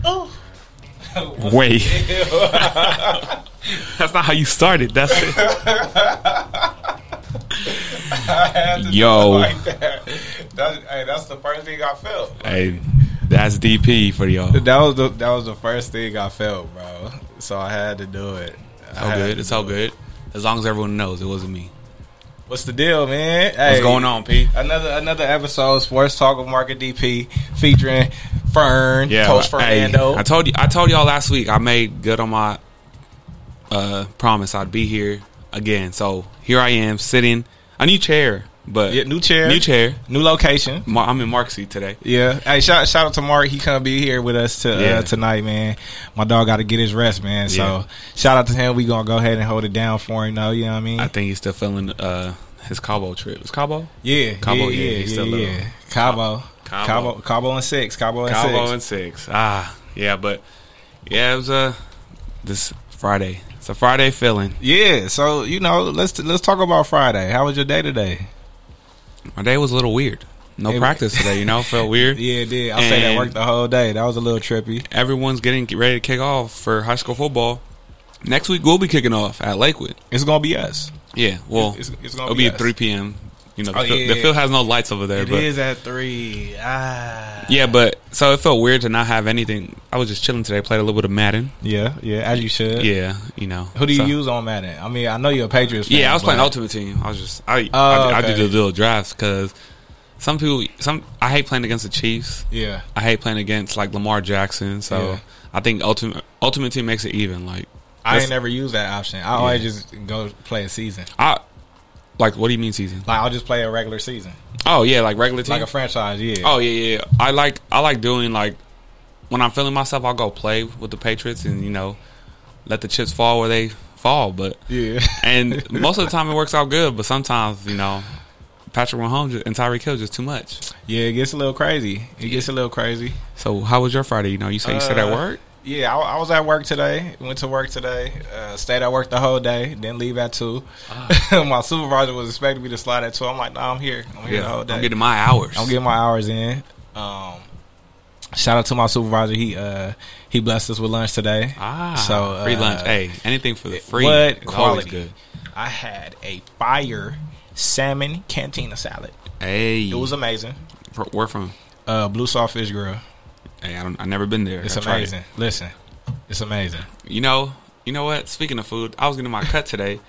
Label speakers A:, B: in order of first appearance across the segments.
A: Wait. That's not how you started. That's it. Yo.
B: Like that. That's the first thing I felt.
A: Hey, that's DP for y'all.
B: That was the first thing I felt, bro. So I had to do it.
A: It's all good. As long as everyone knows it wasn't me.
B: What's the deal, man? Hey,
A: What's going on, P?
B: Another episode of Sports Talk with Market DP featuring Fern, Coach Fernando.
A: Hey, I told y'all last week I made good on my promise I'd be here again. So here I am sitting a new chair, but
B: new chair, new location.
A: I'm in Mark's seat today.
B: Yeah. Hey, shout out to Mark. He couldn't be here with us tonight, man. My dog got to get his rest, man. So shout out to him. We gonna go ahead and hold it down for him, though. You know what I mean?
A: I think he's still feeling his Cabo trip. Is Cabo?
B: Yeah,
A: Cabo.
B: Yeah. Cabo and six. Cabo and six.
A: But it was this Friday. It's a Friday feeling.
B: Yeah. So let's talk about Friday. How was your day today?
A: My day was a little weird. No practice today, felt weird.
B: Yeah, it did. I stayed at work the whole day. That was a little trippy.
A: Everyone's getting ready to kick off for high school football. Next week we'll be kicking off at Lakewood.
B: It's gonna be us.
A: Yeah, well, it'll be at 3 p.m. The field has no lights over there.
B: It is at 3.
A: Yeah, but so it felt weird to not have anything. I was just chilling today. Played a little bit of Madden.
B: Yeah, as you should.
A: Yeah,
B: Who do you use on Madden? I mean, I know you're a Patriots fan.
A: Yeah, I was playing Ultimate Team. I did the little drafts because I hate playing against the Chiefs.
B: Yeah,
A: I hate playing against like Lamar Jackson. So I think Ultimate Team makes it even. Like
B: I ain't never used that option. I always just go play a season.
A: Like, what do you mean season?
B: Like, I'll just play a regular season.
A: Oh yeah, like regular team,
B: like a franchise. Yeah.
A: Oh yeah. I like doing like when I'm feeling myself, I'll go play with the Patriots and let the chips fall where they fall. But and most of the time it works out good. But sometimes Patrick Mahomes and Tyreek Hill just too much.
B: Yeah, it gets a little crazy.
A: So how was your Friday? You said at work.
B: Yeah, I was at work today. Went to work today. Stayed at work the whole day. Didn't leave at 2. My supervisor was expecting me to slide at 2. I'm like, nah, I'm here. I'm here the whole day.
A: I'm getting my hours.
B: In. Shout out to my supervisor. He blessed us with lunch today. So
A: free lunch. Hey, anything for the free.
B: What quality?
A: Good.
B: I had a fire salmon cantina salad.
A: Hey,
B: it was amazing.
A: Where from?
B: Blue Sawfish Grill.
A: Hey, I've never been there.
B: It's amazing. Listen, it's amazing.
A: You know what? Speaking of food, I was getting my cut today.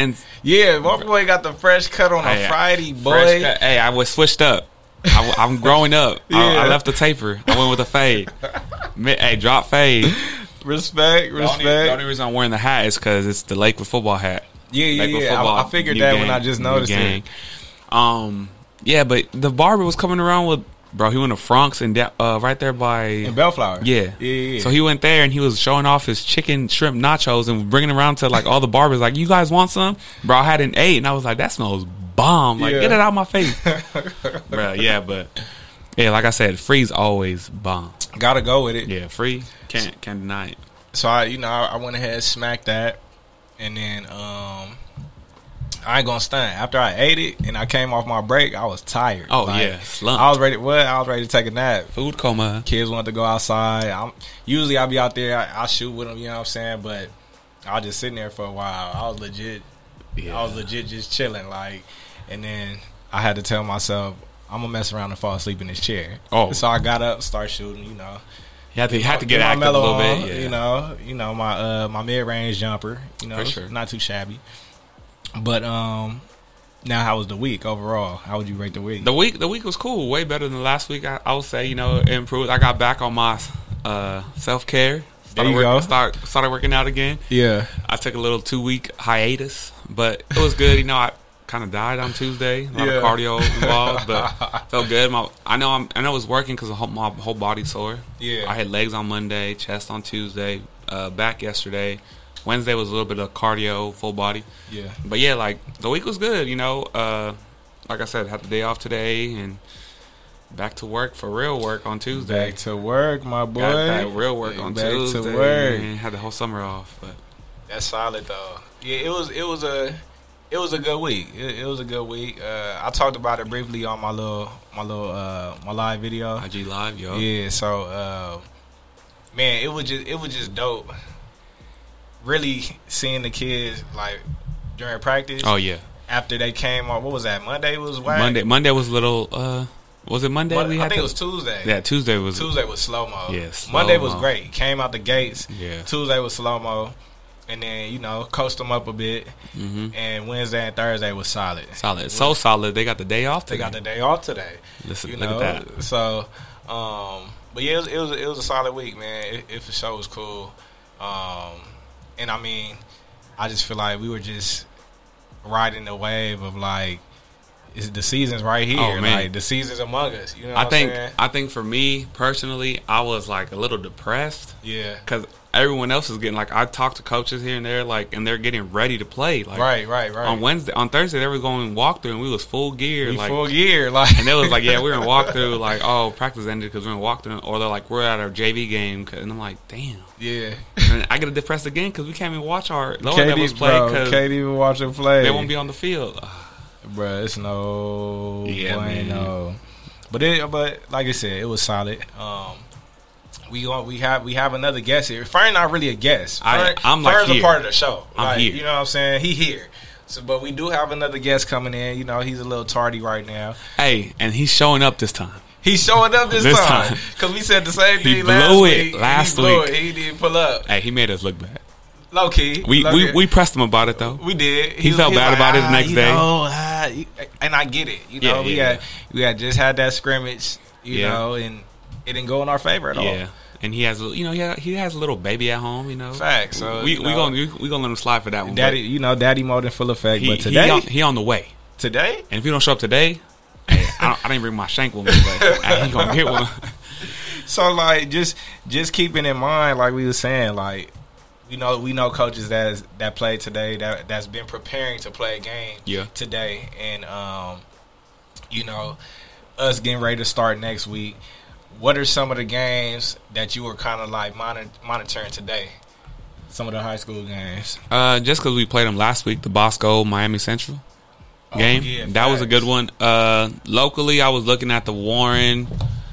B: My boy got the fresh cut on a Friday, boy.
A: Hey, I was switched up. I'm growing up. I left the taper. I went with a fade. Hey, drop fade.
B: Respect.
A: The only reason I'm wearing the hat is because it's the Lakewood football hat.
B: I figured that when I just noticed it.
A: But the barber was coming around with. Bro, he went to Frank's and right there by
B: in Bellflower.
A: Yeah. So he went there and he was showing off his chicken shrimp nachos and bringing around to like all the barbers. Like, you guys want some? Bro, I had an 8 and I was like, that smells bomb. Like, get it out of my face, bro. Yeah, but like I said, free's always bomb.
B: Gotta go with it.
A: Yeah, free can't deny it.
B: So I went ahead and smacked that, and then I ain't gonna stunt. After I ate it and I came off my break, I was tired.
A: Slumped.
B: I was ready. I was ready to take a nap.
A: Food coma.
B: Kids wanted to go outside. Usually I'll be out there. I'll shoot with them. You know what I'm saying? But I was just sitting there for a while. I was legit just chilling. Like, and then I had to tell myself I'm gonna mess around and fall asleep in this chair. So I got up, start shooting. You had
A: to get active a little bit.
B: Yeah. My mid range jumper.
A: For sure.
B: Not too shabby. But now, how was the week overall? How would you rate the week?
A: The week was cool. Way better than last week. I would say improved. I got back on my self-care.
B: There you go.
A: Started working out again.
B: Yeah.
A: I took a little 2-week hiatus, but it was good. I kind of died on Tuesday. A lot of cardio involved, but felt good. I know it was working because my whole body's sore.
B: Yeah. I
A: had legs on Monday, chest on Tuesday, back yesterday. Wednesday was a little bit of cardio, full body.
B: Yeah.
A: But like the week was good, like I said, had the day off today and back to work for real work on Tuesday.
B: Back to work, my boy.
A: Got that real work on Tuesday.
B: Back to work.
A: And had the whole summer off. But
B: that's solid though. Yeah, it was a good week. It was a good week. I talked about it briefly on my live video.
A: IG live, yo.
B: Yeah, so man, it was just dope. Really seeing the kids like during practice.
A: Oh yeah.
B: After they came on, what was that? Monday was whack.
A: Monday was a little. Was it Monday?
B: I think it was Tuesday.
A: Yeah, Tuesday was
B: slow mo.
A: Yes.
B: Monday was great. Came out the gates.
A: Yeah.
B: Tuesday was slow mo, and then coached them up a bit.
A: Mm-hmm.
B: And Wednesday and Thursday was solid.
A: So solid. They got the day off today.
B: Listen,
A: look at that.
B: So, but yeah, it was a solid week, man. It for sure was cool. And I mean, I just feel like we were just riding the wave of like. The season's right here.
A: Oh, man.
B: Like the season's among us. You know what
A: I
B: I'm
A: think
B: saying?
A: I think for me personally, I was like a little depressed.
B: Yeah.
A: Because everyone else is getting like I talked to coaches here and there like and they're getting ready to play. Like
B: right.
A: On Thursday they were going walkthrough and we was full gear.
B: Full gear. Like
A: and they was like, yeah, we're in walkthrough. Like practice ended because we're in walkthrough. Or they're like, we're at our JV game. And I'm like, damn.
B: Yeah.
A: And I get depressed again because we can't even watch our lower levels play because
B: can't even watch them play.
A: They won't be on the field.
B: Bruh, it's no
A: bueno.
B: But like I said, it was solid. We have another guest here. Fern not really a guest.
A: I'm like
B: Fern's
A: here.
B: a part of the show.
A: I'm here.
B: You know what I'm saying? He here. So, but we do have another guest coming in. He's a little tardy right now.
A: Hey, and he's showing up this time.
B: He's showing up this time because we said the same thing last week. He didn't pull up.
A: Hey, he made us look bad.
B: Low key.
A: We pressed him about it though.
B: We did.
A: He felt bad about it the next
B: day. And I get it. We had just had that scrimmage, you know, and it didn't go in our favor at all.
A: Yeah. And he has, he has a little baby at home,
B: Facts. So
A: we gonna let him slide for that one.
B: Daddy, daddy mode in full effect. But today,
A: he on the way.
B: Today,
A: and if he don't show up today, hey, I didn't bring my shank with me, but he gonna get one.
B: So like, just keeping in mind, like we were saying, like. We know coaches that played today that's been preparing to play a game today, and us getting ready to start next week. What are some of the games that you were kind of like monitoring today? Some of the high school games.
A: Just because we played them last week, the Bosco Miami Central game, that was a good one. Locally, I was looking at the Warren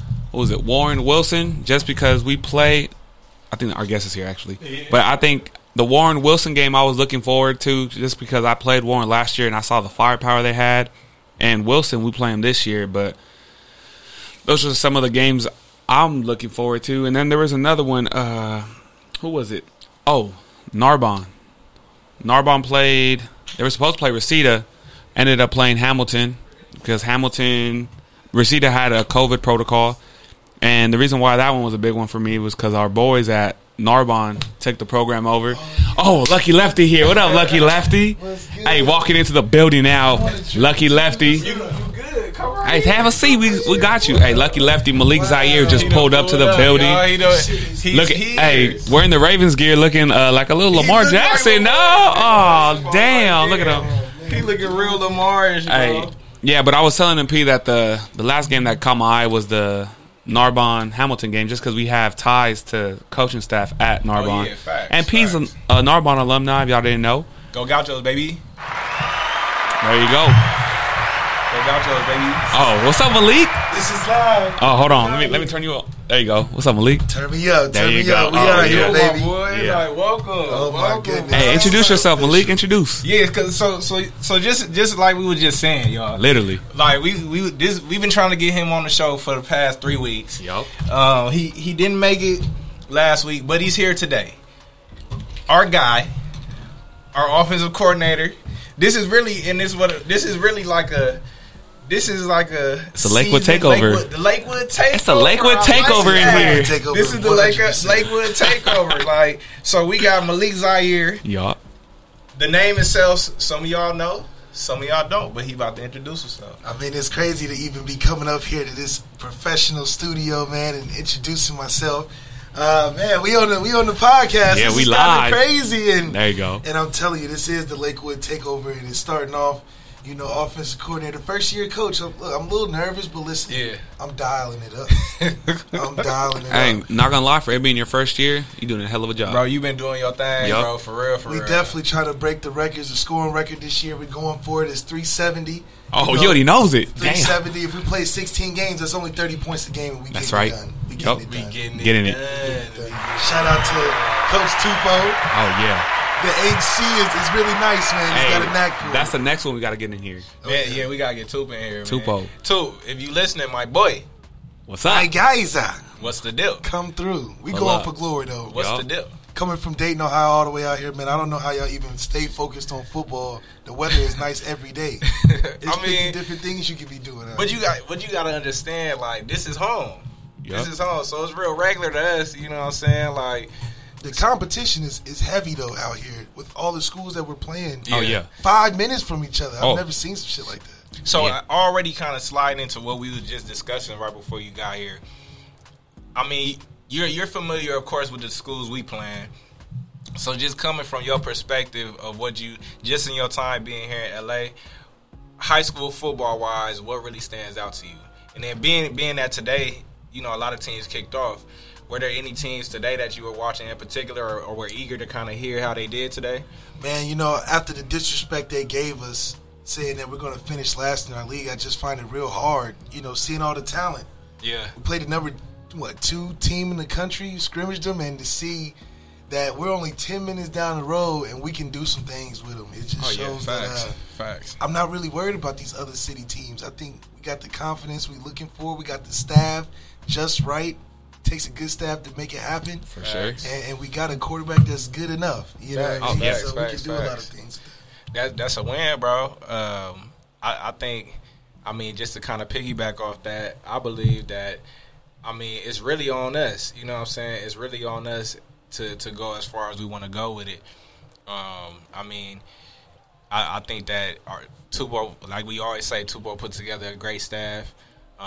A: Wilson, just because we play. I think our guest is here actually, but I think the Warren Wilson game I was looking forward to just because I played Warren last year and I saw the firepower they had, and Wilson we play him this year. But those are some of the games I'm looking forward to. And then there was another one. Who was it? Oh, Narbonne. Narbonne played. They were supposed to play Reseda, ended up playing Hamilton because Reseda had a COVID protocol. And the reason why that one was a big one for me was because our boys at Narbonne took the program over. Oh, Lucky Lefty here. What up, Lucky Lefty? Hey, walking into the building now. Lucky Lefty.
B: You good. Come right
A: Hey, have a seat. We got you. Hey, Lucky Lefty Malik Zaire just pulled up to the building. Wearing the Ravens gear, looking like a little Lamar Jackson. Oh, damn. Look at him.
B: He looking real Lamar-ish, bro.
A: Hey, yeah, but I was telling him, P, that the last game that caught my eye was the Narbonne Hamilton game, just because we have ties to coaching staff at Narbonne. And P's a Narbonne alumni, if y'all didn't know.
B: Go Gauchos, baby.
A: There you go.
B: Go Gauchos, baby.
A: Oh, what's up, Malik?
C: This is live.
A: Oh, hold on. Let me turn you up. There you go. What's up, Malik?
C: Turn me up.
A: There you go.
C: We out here, baby.
B: My boy.
A: Yeah.
B: Like, welcome.
C: Oh, my goodness.
A: Hey, introduce yourself, Malik. Introduce.
B: Yeah, cause so just like we were just saying, y'all.
A: Literally.
B: Like we've been trying to get him on the show for the past 3 weeks.
A: Yup.
B: He didn't make it last week, but he's here today. Our guy, our offensive coordinator. This is really like a. This is like a.
A: It's a Lakewood takeover.
B: The Lakewood takeover.
A: It's a Lakewood takeover in here.
B: This is the Lakewood takeover. Like, so we got Malik Zaire.
A: Yup.
B: The name itself, some of y'all know, some of y'all don't, but he about to introduce himself.
C: I mean, it's crazy to even be coming up here to this professional studio, man, and introducing myself. Man, we on the podcast.
A: Yeah,
C: this
A: we
C: is
A: live.
C: Crazy, and
A: there you go.
C: And I'm telling you, this is the Lakewood takeover, and it's starting off you know, offensive coordinator, first-year coach. I'm a little nervous, but listen, I'm dialing it up. I'm dialing it up.
A: Not gonna lie, for it being your first year, you're doing a hell of a job.
B: Bro, you've been doing your thing, bro, for real.
C: We definitely try to break the records. The scoring record this year, we're going for it is 370.
A: Oh, he already knows it.
C: 370. Damn. If we play 16 games, that's only 30 points a game, and we
A: that's
C: getting
A: right.
C: it done. We
A: getting it
C: done. Shout out to Coach Tupou.
A: Oh, yeah.
C: The HC is really nice, man. He's got a knack for it.
A: That's the next one we got to get in here.
B: Yeah, we got to get Tup in here, man.
A: Tupou.
B: Tup, if you listening, my boy.
A: What's up?
C: My guys,
B: what's the deal?
C: Come through. We going for glory, though.
B: What's the deal?
C: Coming from Dayton, Ohio, all the way out here, man. I don't know how y'all even stay focused on football. The weather is nice every day. It's 50 different things you could be doing.
B: But you got to understand, like, this is home. Yep. This is home, so it's real regular to us. You know what I'm saying? Like,
C: the competition is heavy though out here with all the schools that we're playing.
A: Oh yeah,
C: 5 minutes from each other. I've never seen some shit like that.
B: So I already kind of sliding into what we were just discussing right before you got here. I mean, you're familiar, of course, with the schools we playing. So just coming from your perspective of what you just in your time being here in LA, high school football wise, what really stands out to you? And then being that today, you know, a lot of teams kicked off. Were there any teams today that you were watching in particular or were eager to kind of hear how they did today?
C: Man, you know, after the disrespect they gave us, saying that we're going to finish last in our league, I just find it real hard, you know, seeing all the talent.
B: Yeah.
C: We played the number, 2 team in the country, scrimmaged them, and to see that we're only 10 minutes down the road and we can do some things with them. It just shows
B: Facts.
C: I'm not really worried about these other city teams. I think we got the confidence we're looking for. We got the staff just right. Takes a good staff to make it happen.
A: For sure.
C: And we got a quarterback that's good enough. You know what I mean? So we can do a lot of things.
B: That's a win, bro. I think, I mean, just to kind of piggyback off that, I believe that, I mean, it's really on us. You know what I'm saying? It's really on us to go as far as we want to go with it. I mean, I think that Tupou, like we always say, Tupou put together a great staff,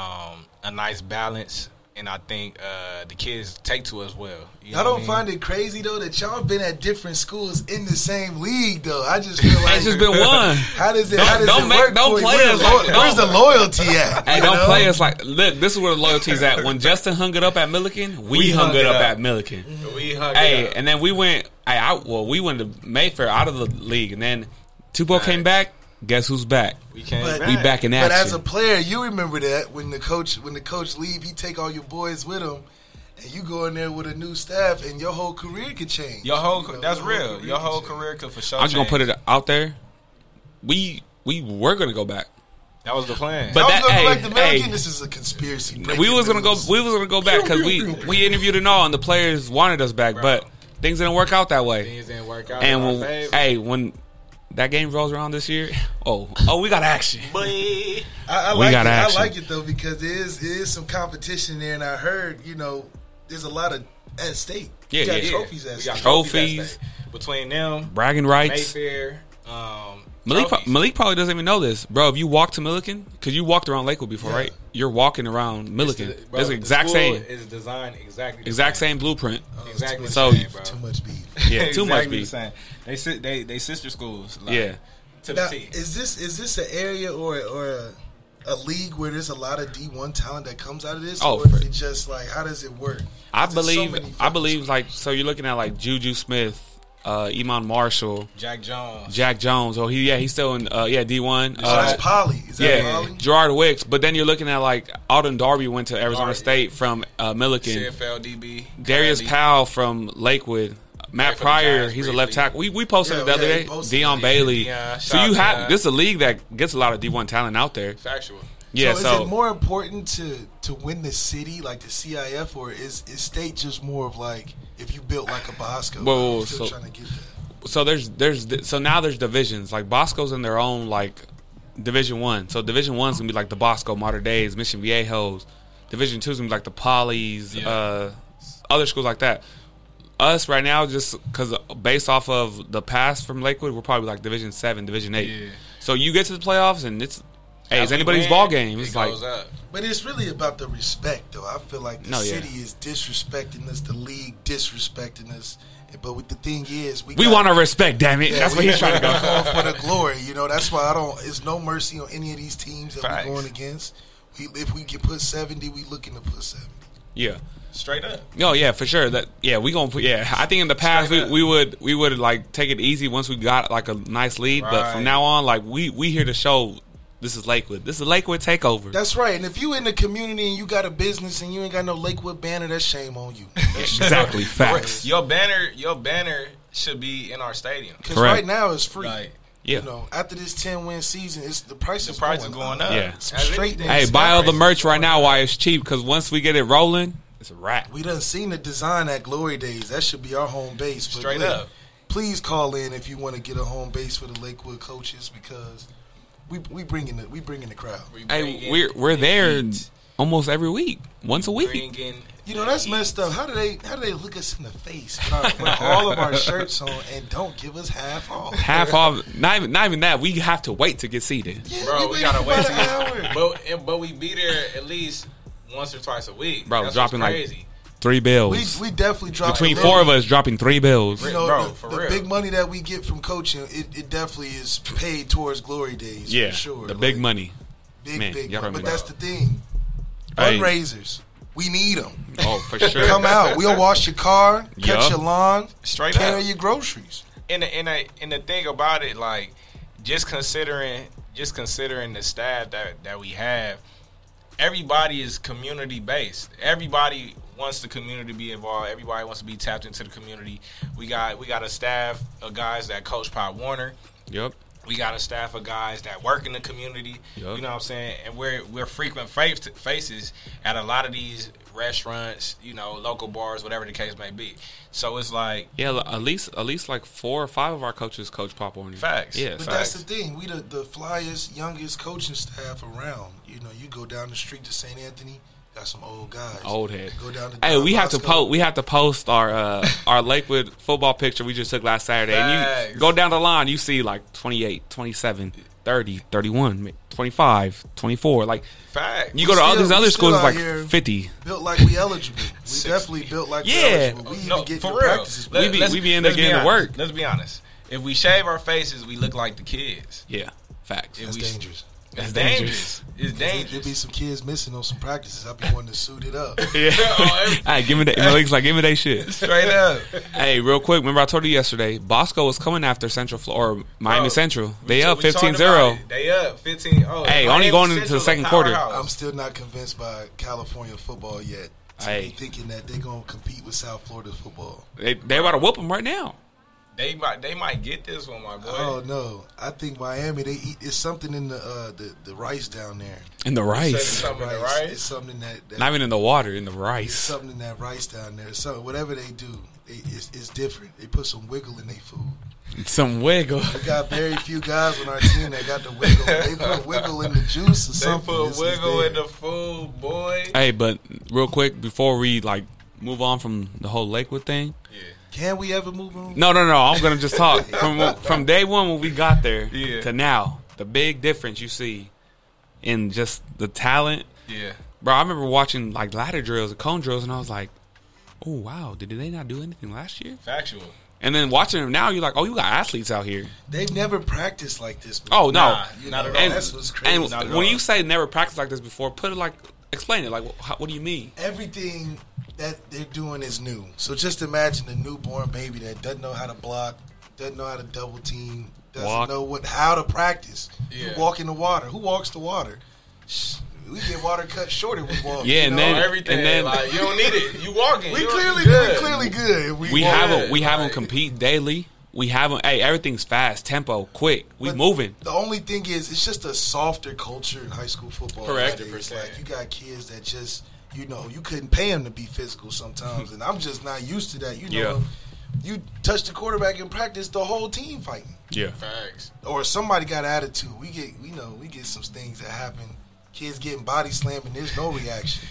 B: a nice balance. And I think the kids take to us well.
C: I don't find it crazy, though, that y'all been at different schools in the same league, though. I just feel like...
A: It's just been one.
C: How does it work?
A: Don't play us like...
C: Where's the loyalty at?
A: Hey, don't play us like... Look, this is where the loyalty's at. When Justin hung it up at Milliken, we hung it up at Milliken.
B: We hung it up.
A: And then we went... we went to Mayfair out of the league. And then Tupou came back. Guess who's back? We back in action.
C: But as a player, you remember that when the coach leave, he take all your boys with him, and you go in there with a new staff, and your whole career could change.
B: That's real. Your whole career could for sure.
A: I'm just gonna put it out there. We were gonna go back.
B: That was the plan.
C: But this is a conspiracy.
A: We was gonna go back because we interviewed and all, and the players wanted us back, but things didn't work out that way.
B: Things didn't work out.
A: And when that game rolls around this year, we got action.
C: I like it though because there is some competition there, and I heard there's a lot of at stake. Trophies at stake.
A: Trophies
B: between them,
A: bragging rights.
B: Mayfair.
A: Malik probably doesn't even know this, bro. If you walk to Milliken, because you walked around Lakewood before, right? You're walking around Milliken. It's the exact same.
B: It's designed
A: exact same blueprint.
B: Exactly.
A: So
B: the same, bro.
C: Too much beef.
A: Yeah, too much beef.
B: They sister schools. To
C: now,
B: the T.
C: Is this an area or a league where there's a lot of D1 talent that comes out of this, or is it just like how does it work?
A: I believe like so you're looking at like Juju Smith. Iman Marshall,
B: Jack Jones.
A: Oh, he's still in D1.
C: That's Poly. Is that Poly?
A: Gerard Wicks. But then you're looking at like Alden Darby went to Arizona State from Milliken.
B: CFL DB.
A: Darius Powell from Lakewood. Matt Pryor, he's a left tackle. We posted it the other day. Deion Bailey. So you have this is a league that gets a lot of D1 talent out there.
B: Factual.
A: Yeah.
C: So is it more important to win the city like the CIF, or is state just more of like if you built like a Bosco? Trying to get that.
A: So now there's divisions. Like Bosco's in their own like Division 1. So Division 1's gonna be like the Bosco, Mater Deis, Mission Viejos. Division 2's gonna be like the Polys, other schools like that. Us right now, just because based off of the past from Lakewood, we're probably like Division 7, Division 8.
B: Yeah.
A: So you get to the playoffs and it's Hey, it's anybody's ball game. It's like,
C: but it's really about the respect, though. I feel like the city is disrespecting us, the league disrespecting us. But the thing is, we want
A: to respect. Damn it, that's what he's trying to go
C: for the glory. You know, that's why it's no mercy on any of these teams that we're going against. If we can put 70, we looking to put 70.
A: Yeah.
B: Straight up.
A: Oh yeah, for sure. We gonna put. Yeah, I think in the past we would like take it easy once we got like a nice lead. Right. But from now on, like we here to show this is Lakewood. This is a Lakewood takeover.
C: That's right. And if you in the community and you got a business and you ain't got no Lakewood banner, that's shame on you.
A: Exactly. Facts.
B: Your banner should be in our stadium.
C: Because right now it's free.
B: Like,
C: yeah. You know, after this 10-win season, the price is going up.
A: Yeah. Hey, buy all the merch right now while it's cheap. Because once we get it rolling, it's a wrap.
C: We done seen the design at Glory Days. That should be our home base. But
B: straight up.
C: Please call in if you want to get a home base for the Lakewood coaches because we bringing the crowd.
A: We're there almost every week, once a week.
C: You know that's messed up. How do they look us in the face with all of our shirts on and don't give us half off?
A: Half off. Not even that. We have to wait to get seated.
C: Yeah,
B: bro, we gotta wait an hour. But we be there at least once or twice a week.
A: Bro,
B: that's
A: dropping like 3 bills.
C: We definitely drop
A: between 4 of us dropping 3 bills.
C: You know, the big money that we get from coaching, it definitely is paid towards Glory Days.
A: Yeah,
C: for sure.
A: The big money.
C: Big money. But that's the thing. Fundraisers. We need them.
A: Oh, for sure.
C: Come out. We'll wash your car, cut your lawn, carry your groceries.
B: And the thing about it, like, just considering the staff that we have, everybody is community based. Everybody wants the community to be involved. Everybody wants to be tapped into the community. We got a staff of guys that coach Pop Warner.
A: Yep.
B: We got a staff of guys that work in the community. Yep. You know what I'm saying? And we're frequent faces at a lot of these restaurants, you know, local bars, whatever the case may be. So it's like,
A: yeah, at least like 4 or 5 of our coaches coach Pop Warner.
B: Facts.
A: Yeah,
C: but that's the thing. We the flyest, youngest coaching staff around. You know, you go down the street to St. Anthony. Got some old guys.
A: Old head.
C: Go down to
A: we have to post our Lakewood football picture we just took last Saturday. And you go down the line, you see like 28, 27, 30, 31, 25, 24. Like,
B: fact.
A: You go to all these other schools, it's like 50.
C: Built like we eligible. We definitely built like we eligible. We even get for real. Practices.
A: We be in there getting to work.
B: Let's be honest. If we shave our faces, we look like the kids.
A: Yeah, facts.
C: That's dangerous.
B: It's dangerous. It's dangerous.
C: There'll be some kids missing on some practices. I'll be wanting to suit it up.
A: Yeah. Hey, give me that. Malik's like, give me that shit.
B: Straight up.
A: Hey, real quick. Remember I told you yesterday, Bosco was coming after Central or Miami Central. They up 15-0.
B: They up 15. Oh,
A: hey, only going into the second quarter.
C: I'm still not convinced by California football yet. Be thinking that they're going to compete with South Florida football.
A: They about to whoop them right now.
B: They might get this one, my boy.
C: Oh no, I think Miami. It's something in the rice down there.
A: In the rice,
B: something in the rice.
C: It's something that
A: not even in the water, in the rice.
C: It's something in that rice down there. So whatever they do, it's different. They put some wiggle in their food.
A: Some wiggle.
C: We got very few guys on our team that got the wiggle. They put wiggle in the juice or something.
B: They put wiggle in the food, boy.
A: Hey, but real quick before we move on from the whole Lakewood thing.
B: Yeah.
C: Can we ever move on?
A: No. I'm gonna just talk from day one when we got there to now. The big difference you see in just the talent.
B: Yeah,
A: bro. I remember watching ladder drills and cone drills, and I was like, "Oh wow, did they not do anything last year?"
B: Factual.
A: And then watching them now, you're like, "Oh, you got athletes out here."
C: They've never practiced like this before.
A: Oh no,
B: not at all.
C: That's what's crazy.
A: And when you say never practiced like this before, put it explain it. What do you mean?
C: Everything that they're doing is new. So just imagine a newborn baby that doesn't know how to block, doesn't know how to double team, doesn't know how to practice.
B: Yeah.
C: You walk in the water. Who walks the water? We get water cut short if we walk.
A: Yeah, and then
B: everything. And then you don't need it. You walking.
C: We clearly good.
A: We have them compete daily. We have them. Hey, everything's fast, tempo, quick. We moving.
C: The only thing is, it's just a softer culture in high school football.
B: Correct.
C: It's like you got kids that just, you couldn't pay them to be physical sometimes, and I'm just not used to that. You touch the quarterback in practice, the whole team fighting.
A: Yeah,
B: facts.
C: Or somebody got attitude. We get some things that happen. Kids getting body slammed and there's no reaction.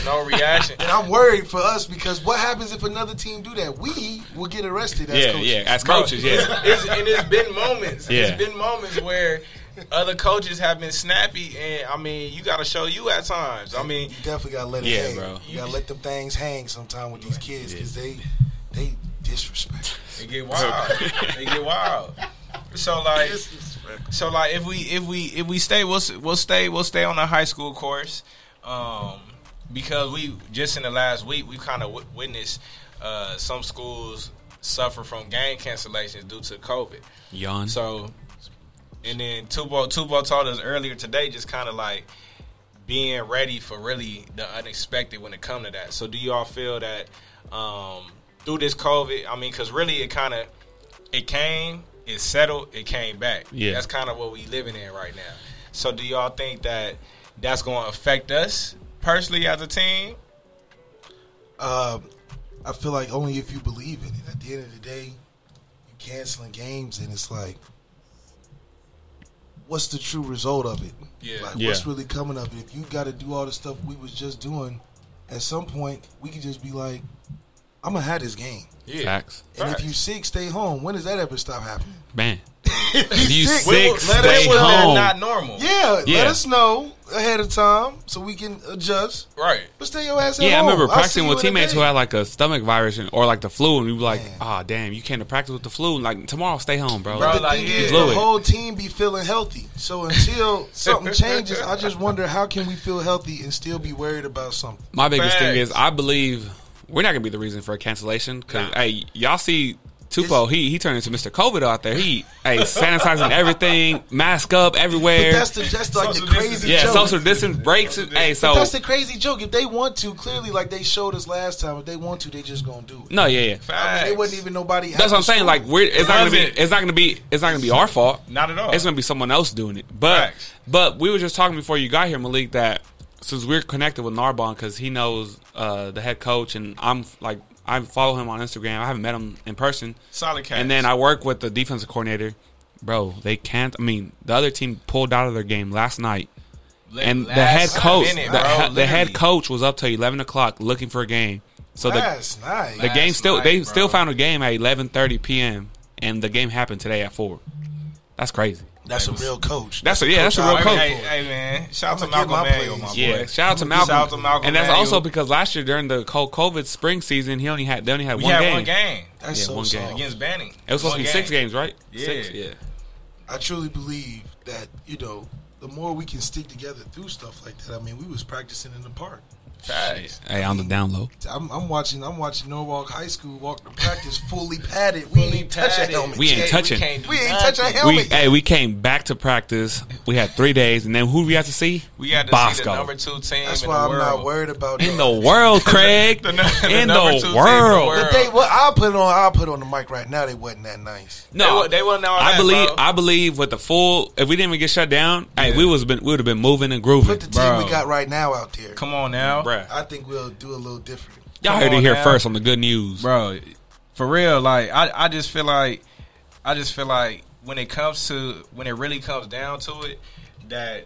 B: And
C: I'm worried for us because what happens if another team do that? We will get arrested as coaches.
A: Yeah, as coaches,
B: It's been moments.
A: Yeah.
B: It's been moments where other coaches have been snappy, and I mean, you got to show you at times. I mean,
C: you definitely got to let it hang. Bro. You got to let them things hang sometime with these kids because they disrespect.
B: They get wild. So like, if we stay, we'll stay on the high school course, because we just in the last week we kind of witnessed some schools suffer from game cancellations due to COVID.
A: Yawn.
B: So, and then Tubo told us earlier today, just kind of like being ready for really the unexpected when it comes to that. So, do y'all feel that through this COVID, I mean, because really it came, it settled, it came back.
A: Yeah,
B: that's kind of what we living in right now. So, do y'all think that that's going to affect us personally as a team?
C: I feel like only if you believe in it. At the end of the day, you canceling games, and it's like, what's the true result of it?
B: Yeah.
C: Like, what's really coming of it? If you got to do all the stuff we was just doing, at some point, we could just be like, I'm going to have this game.
A: Yeah. Facts.
C: And if you sick, stay home. When does that ever stop happening?
A: Man.
C: If
A: you
C: sick,
A: stay home.
B: Not normal.
C: Yeah, let us know ahead of time so we can adjust.
B: Right.
C: But stay your ass at
A: home.
C: I
A: remember practicing with teammates who had like a stomach virus or like the flu, and we were like, damn, you came to practice with the flu. Like, tomorrow, stay home, bro.
C: But the thing is, the whole team be feeling healthy. So until something changes, I just wonder, how can we feel healthy and still be worried about something?
A: My biggest thing is, I believe we're not going to be the reason for a cancellation. Because, hey, y'all see Tupo, he turned into Mr. COVID out there. He sanitizing everything, mask up everywhere.
C: But that's like the crazy joke.
A: Yeah, social distance breaks. Hey, so
C: that's the crazy joke. If they want to, clearly, like they showed us last time, if they want to, they just gonna do it.
A: No, yeah.
C: I mean, it wasn't even nobody.
A: That's what I'm saying. Like, it's not gonna be our fault.
B: Not at all.
A: It's gonna be someone else doing it. But we were just talking before you got here, Malik, that since we're connected with Narbonne because he knows the head coach, and I follow him on Instagram. I haven't met him in person.
B: Solid catch.
A: And then I work with the defensive coordinator. Bro, they can't. I mean, the other team pulled out of their game last night. And the head coach, the head coach was up till 11 o'clock looking for a game. So the game still found a game at 11:30 p.m. and the game happened today at 4. That's crazy.
C: That's a real coach.
A: That's a real coach.
B: Hey man, shout out to Malcolm Manuel, my boy.
A: Yeah, shout out to Malcolm. And that's also because last year during the COVID spring season, they only had one game.
C: That's so
A: one game
B: against Banning.
A: It was supposed to be 6 games, right?
B: Yeah.
A: 6, yeah.
C: I truly believe that, the more we can stick together through stuff like that. I mean, we was practicing in the park.
B: Facts.
A: Hey, on the down low.
C: I'm watching Norwalk High School walk to practice fully padded. We ain't touch a helmet.
A: We ain't touching.
C: We ain't touch a helmet.
A: We came back to practice. We had 3 days, and then who we had to see?
B: We had to
A: Bosco.
B: see the number 2 team.
C: That's
B: in
C: why
B: the world.
C: I'm not worried about
A: in the world, Craig. In the world.
C: But I'll put on the mic right now. They wasn't that nice.
A: No,
B: they wasn't.
A: I believe with the full. If we didn't even get shut down, we would have been moving and grooving.
C: Put the team we got right now out there.
B: Come on now,
A: bro.
C: I think we'll do a little different.
A: Y'all heard it here first on the good news,
B: bro. For real, like I just feel like when it really comes down to it, that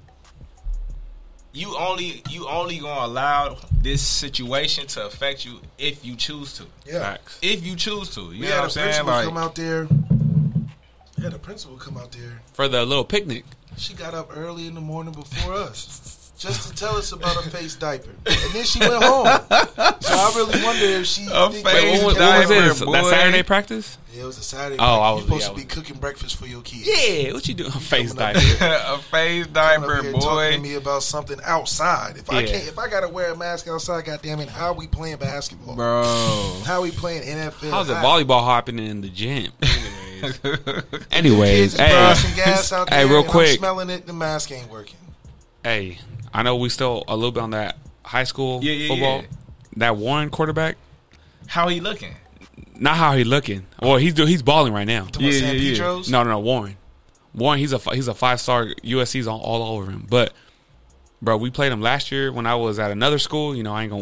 B: you only gonna allow this situation to affect you if you choose to.
C: Yeah,
A: facts.
B: If you choose to,
C: you know what I'm saying? Come out there. Yeah, the principal come out there
A: for the little picnic.
C: She got up early in the morning before us. Just to tell us about a face diaper. And then she went home. So I really wonder if she...
A: What was this? That Saturday practice?
C: Yeah, it was a Saturday
A: practice.
C: You're supposed to be cooking breakfast for your kids.
A: Yeah, what you doing? A face diaper.
B: A face diaper, boy.
C: Talking to me about something outside. If I got to wear a mask outside, goddammit, how we playing basketball?
B: Bro.
C: How we playing NFL?
A: How's it volleyball hopping in the gym? Anyways.
C: Hey,
A: real quick.
C: I'm smelling it. The mask ain't working.
A: Hey, I know we still a little bit on that high school football. Yeah. That Warren quarterback.
B: How he looking?
A: Not how he looking. Well, he's balling right now.
C: Yeah.
A: No, Warren. Warren, he's a 5-star. USC's all over him. But, bro, we played him last year when I was at another school. I ain't gonna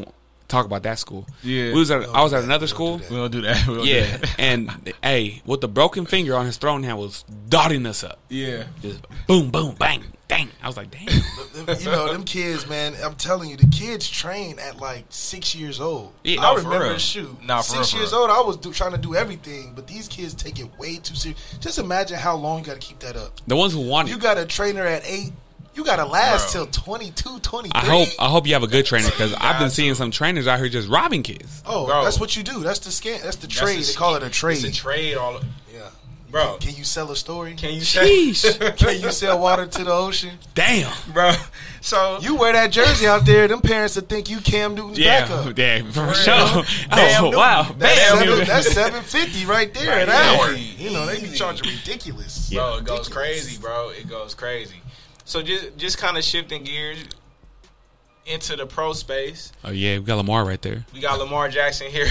A: talk about that school.
B: Yeah,
A: I was at another school.
B: We don't do that.
A: And hey, with the broken finger on his throwing hand was dotting us up.
B: Yeah,
A: just boom, boom, bang, dang. I was like, damn.
C: Them kids, man. I'm telling you, the kids train at like 6 years old.
A: Yeah,
C: I remember, 6 years old, I was trying to do everything, but these kids take it way too serious. Just imagine how long you got to keep that up.
A: The ones who want it.
C: You got a trainer at 8. You got to last till 22, 23.
A: I hope you have a good trainer, because I've been seeing some trainers out here just robbing kids.
C: Oh, bro. That's what you do. That's the scam. That's the trade. They call it a trade.
B: It's a trade.
C: Yeah.
B: Bro.
C: Can you sell a story?
B: Can you
C: sell water to the ocean?
A: Damn.
B: Bro. So
C: you wear that jersey out there, them parents will think you Cam Newton's backup.
A: Yeah, for sure. Oh, wow.
C: That's $750 right there an hour. You know, they be charging ridiculous.
B: Bro, it goes crazy, bro. It goes crazy. So just kind of shifting gears into the pro space.
A: Oh yeah, we got Lamar right there.
B: We got Lamar Jackson here.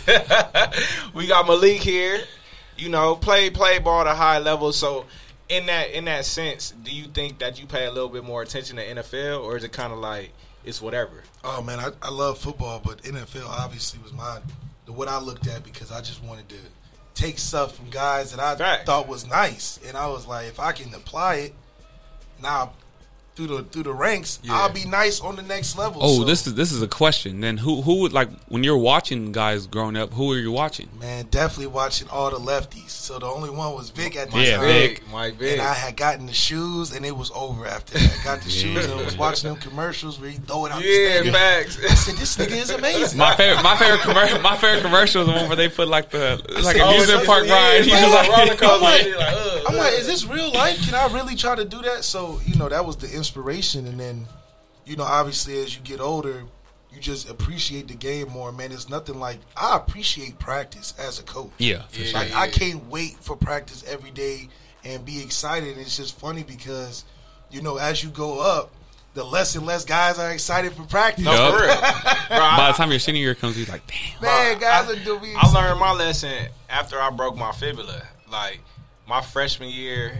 B: We got Malik here. You know, play ball at a high level. So in that sense, do you think that you pay a little bit more attention to NFL, or is it kind of like it's whatever?
C: Oh man, I love football, but NFL obviously was what I looked at, because I just wanted to take stuff from guys that I thought was nice, and I was like, if I can apply it. Now, through the ranks, I'll be nice on the next level.
A: Oh, so. This is a question. Then who would, like, when you're watching guys growing up, who are you watching?
C: Man, definitely watching all the lefties. So the only one was Vic at the time.
B: Mike Vick.
C: And I had gotten the shoes, and it was over after that. I got the shoes, and I was watching them commercials where he throw it out the stadium.
B: Facts.
C: I said, this nigga is amazing.
A: My favorite commercial is the one where they put like amusement park ride. He's just like roller coaster.
C: I'm like, is this real life? Can I really try to do that? So, you know, that was the inspiration. And then, you know, obviously as you get older, you just appreciate the game more, man. It's nothing like, I appreciate practice as a coach.
A: Yeah, for sure.
C: Like, I can't wait for practice every day and be excited. And it's just funny because, you know, as you go up, the less and less guys are excited for practice.
A: No, for real. By the time your senior year comes, you're like, damn.
C: Man, guys are doing.
B: I learned my lesson after I broke my fibula. Like, my freshman year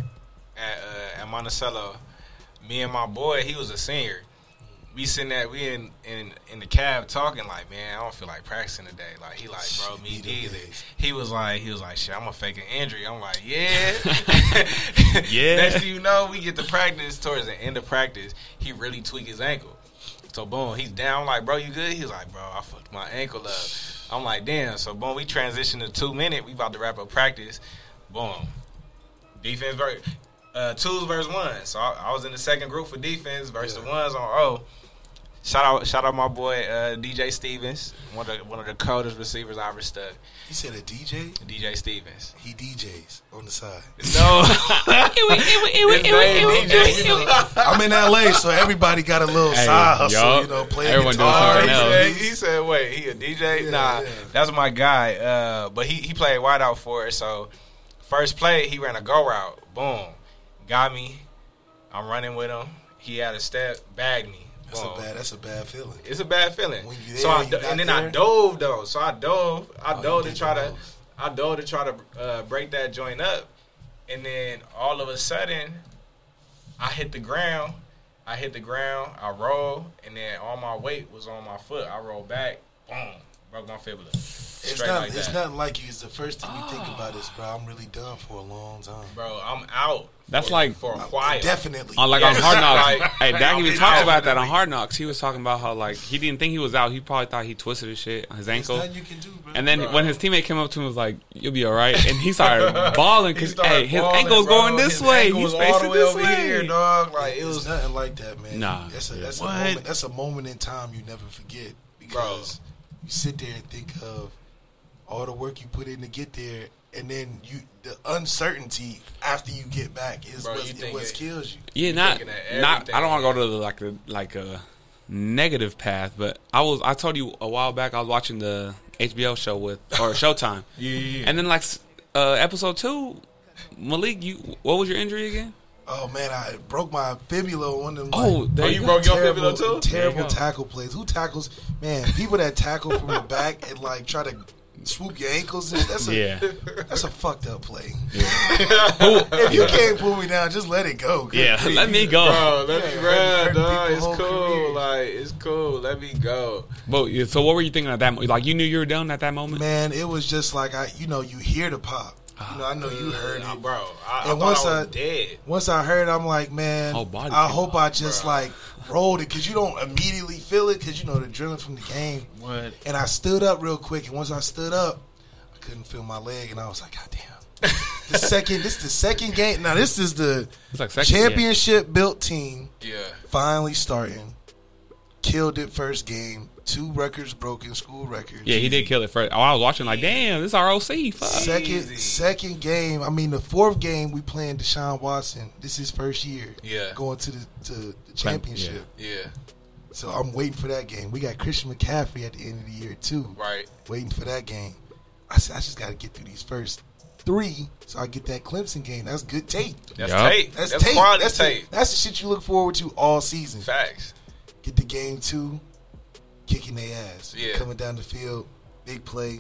B: at Monticello, me and my boy, he was a senior. We sitting there, we in the cab talking like, man, I don't feel like practicing today. Like, he like, bro, me neither. He was like, shit, I'm gonna fake an injury. I'm like, yeah.
A: Yeah.
B: Next thing you know, we get to practice. Towards the end of practice, he really tweaked his ankle. So boom, he's down. I'm like, bro, you good? He's like, bro, I fucked my ankle up. I'm like, damn. So boom, we transitioned to 2 minutes. We about to wrap up practice. Boom. Defense versus 2s versus 1s. So I was in the second group for defense versus the 1s on O. Shout out my boy DJ Stevens, one of the coldest receivers I ever stuck.
C: You said a DJ?
B: DJ Stevens.
C: He DJs on the side.
B: No.
C: I'm in LA, so everybody got a little side hustle, you know, playing guitar.
B: He said, wait, he a DJ? Yeah, that's my guy. But he played wide out for us. So first play, he ran a go route. Boom. Got me. I'm running with him. He had a step, bagged me.
C: That's a bad feeling.
B: It's a bad feeling.
C: When you
B: there, I dove though. So I dove to try to break that joint up, and then all of a sudden, I hit the ground. I rolled, and then all my weight was on my foot. I rolled back, boom, broke my fibula.
C: It's nothing like you. It's the first thing you think about is, bro, I'm really done for a long time.
B: Bro, I'm out.
A: That's like
B: for a while.
C: Definitely.
A: On Hard Knocks. Hey, Dak even talks about that on Hard Knocks. He was talking about how, like, he didn't think he was out. He probably thought he twisted his shit on his ankle.
C: There's nothing you can do, bro.
A: And then when his teammate came up to him and was like, you'll be all right. And he started balling because, his ankle's going this way. He's facing this way.
B: Here, dog. Like,
C: it was nothing like that, man.
A: Nah.
C: That's a moment in time you never forget. Because you sit there and think of all the work you put in to get there, and then the uncertainty after you get back is what kills you.
A: Yeah, I don't want to go to like a negative path, but I told you a while back I was watching the HBO show or Showtime.
B: Yeah.
A: And then episode 2, Malik, what was your injury again?
C: Oh man, I broke my fibula on them.
B: You broke your fibula too?
C: Terrible tackle plays. Who tackles? Man, people that tackle from the back and like try to swoop your ankles. That's a fucked up play.
A: Yeah.
C: If you can't pull me down, just let it go.
A: Yeah, let me go.
B: Bro, let me run, dog. It's cool. Career. Like, it's cool. Let me go.
A: But so what were you thinking at that moment? Like, you knew you were done at that moment?
C: Man, it was just like, you hear the pop. I know you heard it.
B: Bro, I thought I was dead.
C: Once I heard it, I'm like, man, I hope I just, like, rolled it. Because you don't immediately feel it because, the adrenaline from the game.
B: What?
C: And I stood up real quick. And once I stood up, I couldn't feel my leg. And I was like, God damn. This is the second game. Now, this is the championship-built team.
B: Yeah.
C: Finally starting. Killed it first game. 2 records broken, school records.
A: Yeah, he did kill it first. I was watching like, damn, this is ROC. Fuck.
C: Second game. I mean, the 4th game we playing Deshaun Watson. This is his first year.
B: Yeah.
C: Going to the championship.
B: Yeah.
C: So I'm waiting for that game. We got Christian McCaffrey at the end of the year too.
B: Right.
C: Waiting for that game. I said I just got to get through these first 3 so I get that Clemson game. That's good tape.
B: That's tape. That's tape.
C: Quality
B: tape.
C: That's the shit you look forward to all season.
B: Facts.
C: Get the game 2. Kicking their ass.
B: Yeah.
C: Coming down the field. Big play.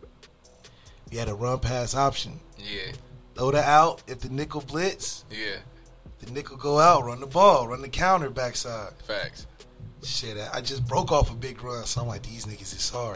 C: We had a run pass option.
B: Yeah.
C: Throw that out if the nickel blitz.
B: Yeah.
C: The nickel go out. Run the ball. Run the counter backside.
B: Facts.
C: Shit, I just broke off a big run, so I'm like, these niggas is hard.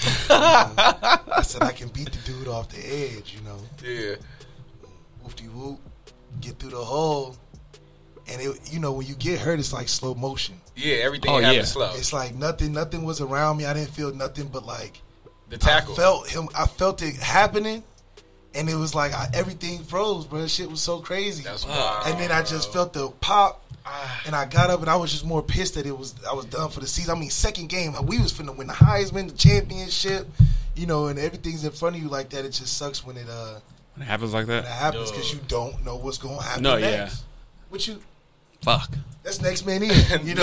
C: I said I can beat the dude off the edge,
B: Yeah.
C: Whoop-de-whoop. Get through the hole. And, when you get hurt, it's like slow motion.
B: Yeah, everything happens slow.
C: It's like nothing was around me. I didn't feel nothing but like
B: the tackle.
C: I felt it happening, and it was like everything froze, bro. Shit was so crazy.
B: That's wild.
C: And then I just felt the pop, and I got up, and I was just more pissed that I was done for the season. I mean, second game, we was finna win the Heisman, the championship, and everything's in front of you like that. It just sucks when it
A: happens like that.
C: When it happens because you don't know what's gonna happen.
A: No,
C: next. What you?
A: Fuck.
C: That's next man in.
B: Next man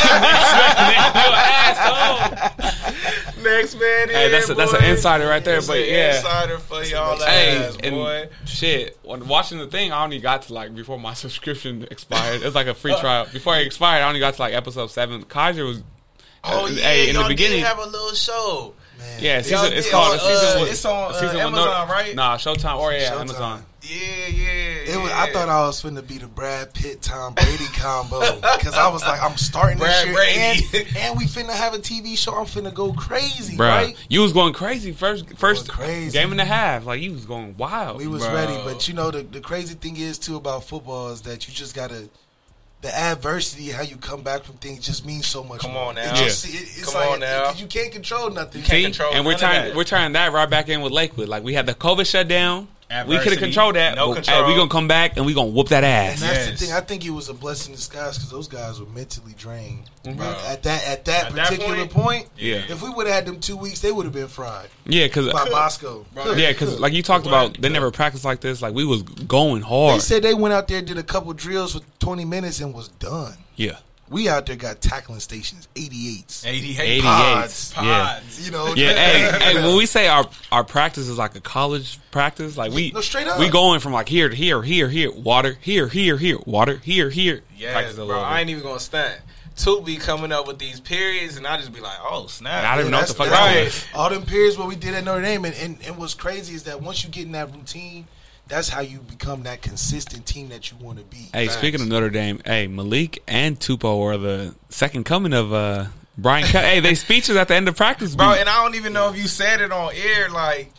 B: in.
A: Hey, that's an insider right there. But yeah,
B: insider for y'all. Boy.
A: Shit. When watching the thing, I only got to before my subscription expired. It's like a free trial. Before it expired, I only got to episode 7. Kaja was.
B: In the beginning, did have a little show.
C: Man.
A: Yeah, it's called season.
B: It's on Amazon, right?
A: Nah, Showtime or
C: Showtime.
A: Amazon.
B: Yeah.
C: I thought I was finna be the Brad Pitt Tom Brady combo because I was like, I'm starting
B: Brad
C: this shit, and we finna have a TV show. I'm finna go crazy,
A: Bruh,
C: right?
A: You was going crazy first
C: crazy.
A: game and a half. Like you was going wild.
C: We was ready, but the crazy thing is too about football is that you just gotta. The adversity, how you come back from things, just means so much.
B: Come
C: more.
B: on now,
C: it's
B: come on now.
C: You can't control nothing.
A: You can't control, and we're trying that right back in with Lakewood. Like we had the COVID shutdown.
B: Adversity,
A: we could have controlled that.
B: No control.
A: Hey, we gonna come back and we gonna whoop that ass.
C: And that's the thing. I think it was a blessing in disguise because those guys were mentally drained. Mm-hmm. At that particular point.
A: Yeah.
C: If we would have had them 2 weeks, they would have been fried.
A: Yeah, because
C: by Bosco.
A: Yeah, because like you talked about, they never practiced like this. Like we was going hard.
C: They said they went out there, did a couple drills for 20 minutes, and was done.
A: Yeah.
C: We out there got tackling stations, 88s.
B: 88
C: pods.
A: Yeah. Yeah, hey, when we say our practice is like a college practice, like
C: straight up.
A: We going from like here to here, water, here, water, here.
B: Yes, bro, I ain't even gonna stand. To be coming up with these periods, and I just be like, oh, snap.
A: I don't even know what the fuck
C: right. All them periods what we did at Notre Dame, and what's crazy is that once you get in that routine, that's how you become that consistent team that you want to be.
A: Hey, speaking of Notre Dame, Malik and Tupou are the second coming of Brian Kelly. Hey, they speeches at the end of practice.
B: Bro, and I don't even know if you said it on air. Like,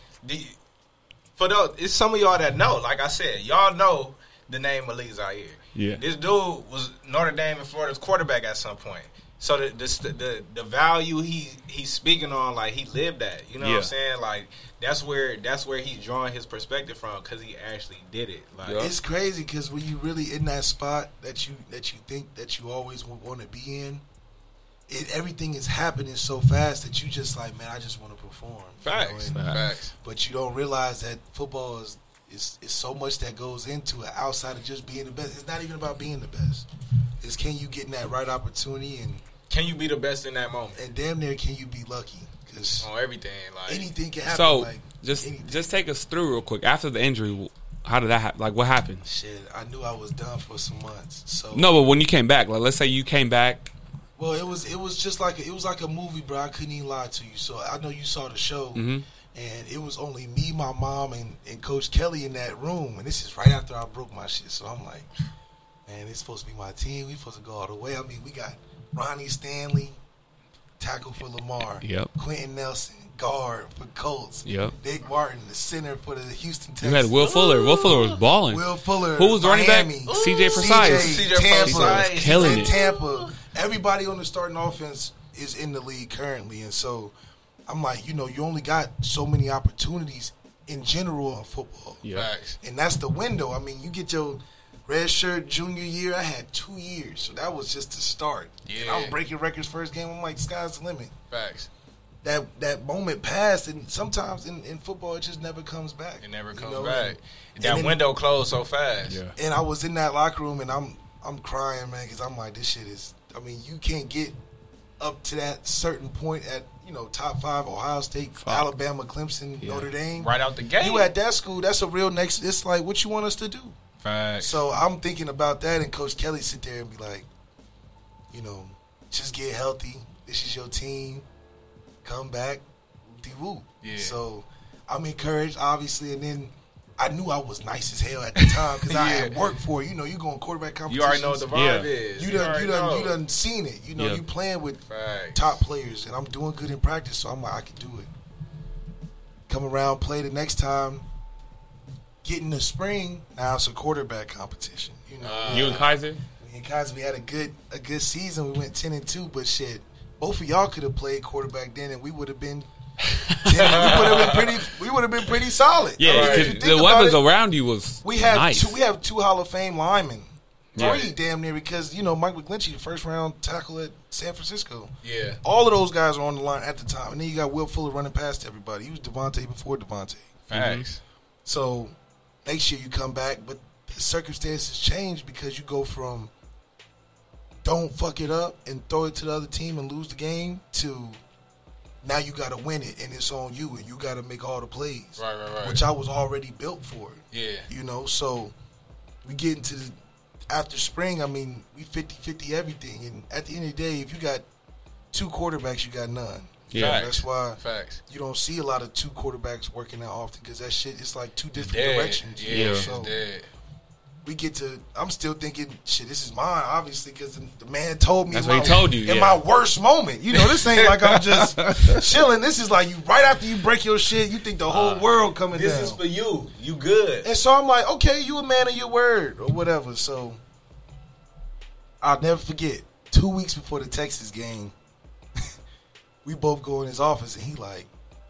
B: it's some of y'all that know. Like I said, y'all know the name Malik Zaire.
A: Yeah.
B: This dude was Notre Dame and Florida's quarterback at some point. So the value he's speaking on, like he lived that, you know what I'm saying? Like that's where he's drawing his perspective from because he actually did it. Like
C: it's crazy because when you really in that spot that you think that you always want to be in, everything is happening so fast that you just like, man, I just want to perform.
B: Facts, facts.
C: But you don't realize that football is so much that goes into it outside of just being the best. It's not even about being the best. It's can you get in that right opportunity and
B: can you be the best in that moment?
C: And damn near can you be lucky? Cause
B: on everything, like
C: anything can happen.
A: So
C: like,
A: just take us through real quick. After the injury, how did that happen? Like what happened?
C: Shit, I knew I was done for some months. So
A: no, but when you came back, like let's say you came back.
C: Well, it was just like it was like a movie, bro. I couldn't even lie to you. So I know you saw the show.
A: Mm-hmm.
C: And it was only me, my mom, and Coach Kelly in that room. And this is right after I broke my shit. So I'm like, man, it's supposed to be my team. We supposed to go all the way. I mean, we got Ronnie Stanley, tackle for Lamar.
A: Yep.
C: Quentin Nelson, guard for Colts.
A: Yep.
C: Dick Martin, the center for the Houston Texans.
A: You had Will Fuller. Will Fuller was balling.
C: Will Fuller.
A: Who was the running back?
C: CJ
A: Precise.
C: CJ Tampa.
A: Killing it.
C: Tampa. Everybody on the starting offense is in the league currently. And so I'm like, you only got so many opportunities in general in football.
A: Yeah.
C: And that's the window. I mean, you get your red shirt junior year. I had 2 years. So that was just the start. Yeah. And I was breaking records first game. I'm like, sky's the limit.
B: Facts.
C: That moment passed, and sometimes in football, it just never comes back.
B: It never comes back. That window closed so fast.
A: Yeah.
C: And I was in that locker room, and I'm crying, man, because I'm like, this shit is, I mean, you can't get up to that certain point at, top 5, Ohio State, Alabama, Clemson, Notre Dame.
B: Right out the gate.
C: You at that school, that's a real next, it's like, what you want us to do?
B: Facts.
C: So I'm thinking about that, and Coach Kelly sit there and be like, just get healthy. This is your team. Come back. Woo.
B: Yeah.
C: So I'm encouraged, obviously, and then I knew I was nice as hell at the time because I had worked for it. You go on quarterback competitions.
B: You already know what the vibe is.
C: You done seen it. You playing with top players, and I'm doing good in practice, so I'm like, I can do it. Come around, play the next time. Get in the spring, now it's a quarterback competition.
A: You and Kaiser?
C: Me and Kaiser, we had a good season. We went 10-2, but shit, both of y'all could have played quarterback then, and we would have been. We would have been pretty solid.
A: Yeah, because the weapons around you was nice.
C: We have 2 Hall of Fame linemen. 3
A: Right.
C: damn near, because Mike McGlinchey, the first round tackle at San Francisco.
B: Yeah,
C: all of those guys were on the line at the time, and then you got Will Fuller running past everybody. He was Devontae before Devontae.
B: Facts.
C: So next year you come back, but the circumstances change because you go from don't fuck it up and throw it to the other team and lose the game to now you got to win it and it's on you and you got to make all the plays.
B: Right.
C: Which I was already built for.
B: Yeah.
C: So we get into after spring, I mean, we 50-50 everything. And at the end of the day, if you got 2 quarterbacks, you got none.
A: Yeah.
C: That's why
B: Facts.
C: you don't see a lot of 2 quarterbacks working out often because that shit is like 2 different directions.
B: Yeah.
C: So we get to, I'm still thinking, shit, this is mine, obviously, because the man told me.
A: That's what he told you.
C: In my worst moment. This ain't like I'm just chilling. This is like you right after you break your shit, you think the whole world coming down.
B: This is for you. You good.
C: And so I'm like, okay, you a man of your word or whatever. So I'll never forget, 2 weeks before the Texas game, we both go in his office and he like,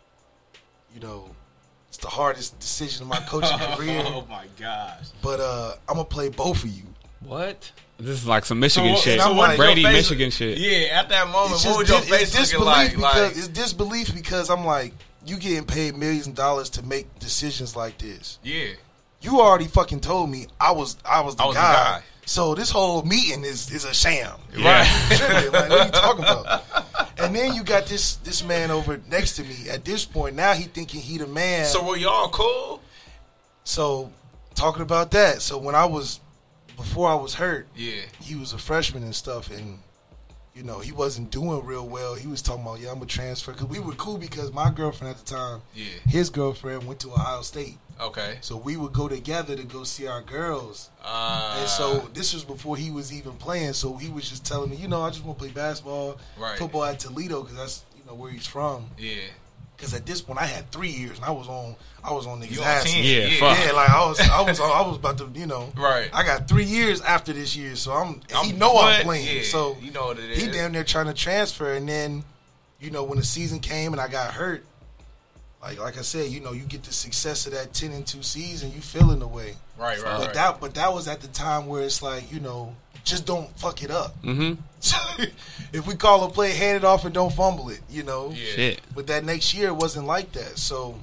C: it's the hardest decision of my coaching career.
B: Oh my gosh.
C: But I'm gonna play both of you.
A: What? This is like some Michigan shit.
C: I'm like,
A: Brady, Michigan shit.
B: Yeah, at that moment, what was your face looking like?
C: It's disbelief because I'm like, you getting paid millions of dollars to make decisions like this.
B: Yeah.
C: You already fucking told me I was the
B: the
C: guy.
B: guy.
C: So this whole meeting is a sham.
A: Yeah.
C: Right? Like, what are you talking about? And then you got this man over next to me. At this point, now he thinking he the man.
B: So were y'all cool?
C: So talking about that. So before I was hurt, he was a freshman and stuff, and he wasn't doing real well. He was talking about, I'm a transfer, because we were cool because my girlfriend at the time, his girlfriend went to Ohio State.
B: Okay.
C: So we would go together to go see our girls. And so this was before he was even playing. So he was just telling me, I just want to play basketball, football at Toledo, because that's where he's from.
B: Yeah.
C: Because at this point I had 3 years and I was on niggas'
B: You
C: ass.
A: Yeah,
C: yeah, like I was about to,
B: Right.
C: I got 3 years after this year, so I'm playing.
B: Yeah,
C: so
B: you know what it is.
C: He damn near trying to transfer, and then when the season came and I got hurt. Like I said, you get the success of that 10-2 season, you feeling the way.
B: Right.
C: But that was at the time where it's like, just don't fuck it up.
A: Mm-hmm.
C: If we call a play, hand it off and don't fumble it,
B: Yeah.
A: Shit.
C: But that next year it wasn't like that. So,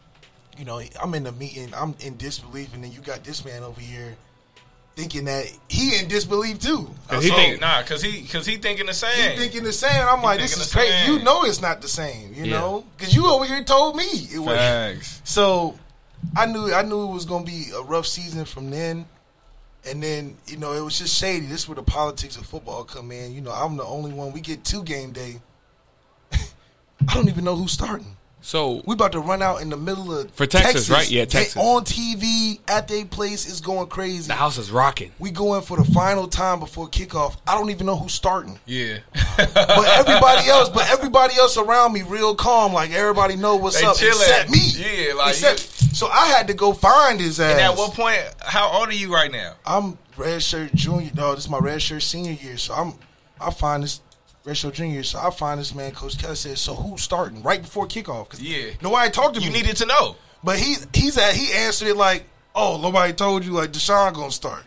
C: I'm in the meeting, I'm in disbelief, and then you got this man over here thinking that he in disbelief too.
B: Cause he thinking the same.
C: He thinking the same. I'm like, this is crazy. It's not the same. Because you over here told me it was.
B: Facts.
C: So I knew it was gonna be a rough season from then, and then it was just shady. This is where the politics of football come in. I'm the only one. We get 2 game day. I don't even know who's starting.
A: So
C: we about to run out in the middle of
A: for Texas, right? Yeah, Texas.
C: They on TV at their place is going crazy.
A: The house is rocking.
C: We going for the final time before kickoff. I don't even know who's starting.
B: Yeah,
C: but everybody else around me real calm. Like everybody know what's
B: they
C: up except me.
B: Yeah, like
C: so I had to go find his ass.
B: And at what point? How old are you right now?
C: I'm redshirt junior. No, this is my redshirt senior year. So I find this. Redshirt junior, so I find this man, Coach Kelly said, so who's starting right before kickoff? Cause nobody talked to me.
B: You needed to know.
C: But he answered it like, oh, nobody told you, like Deshaun gonna start.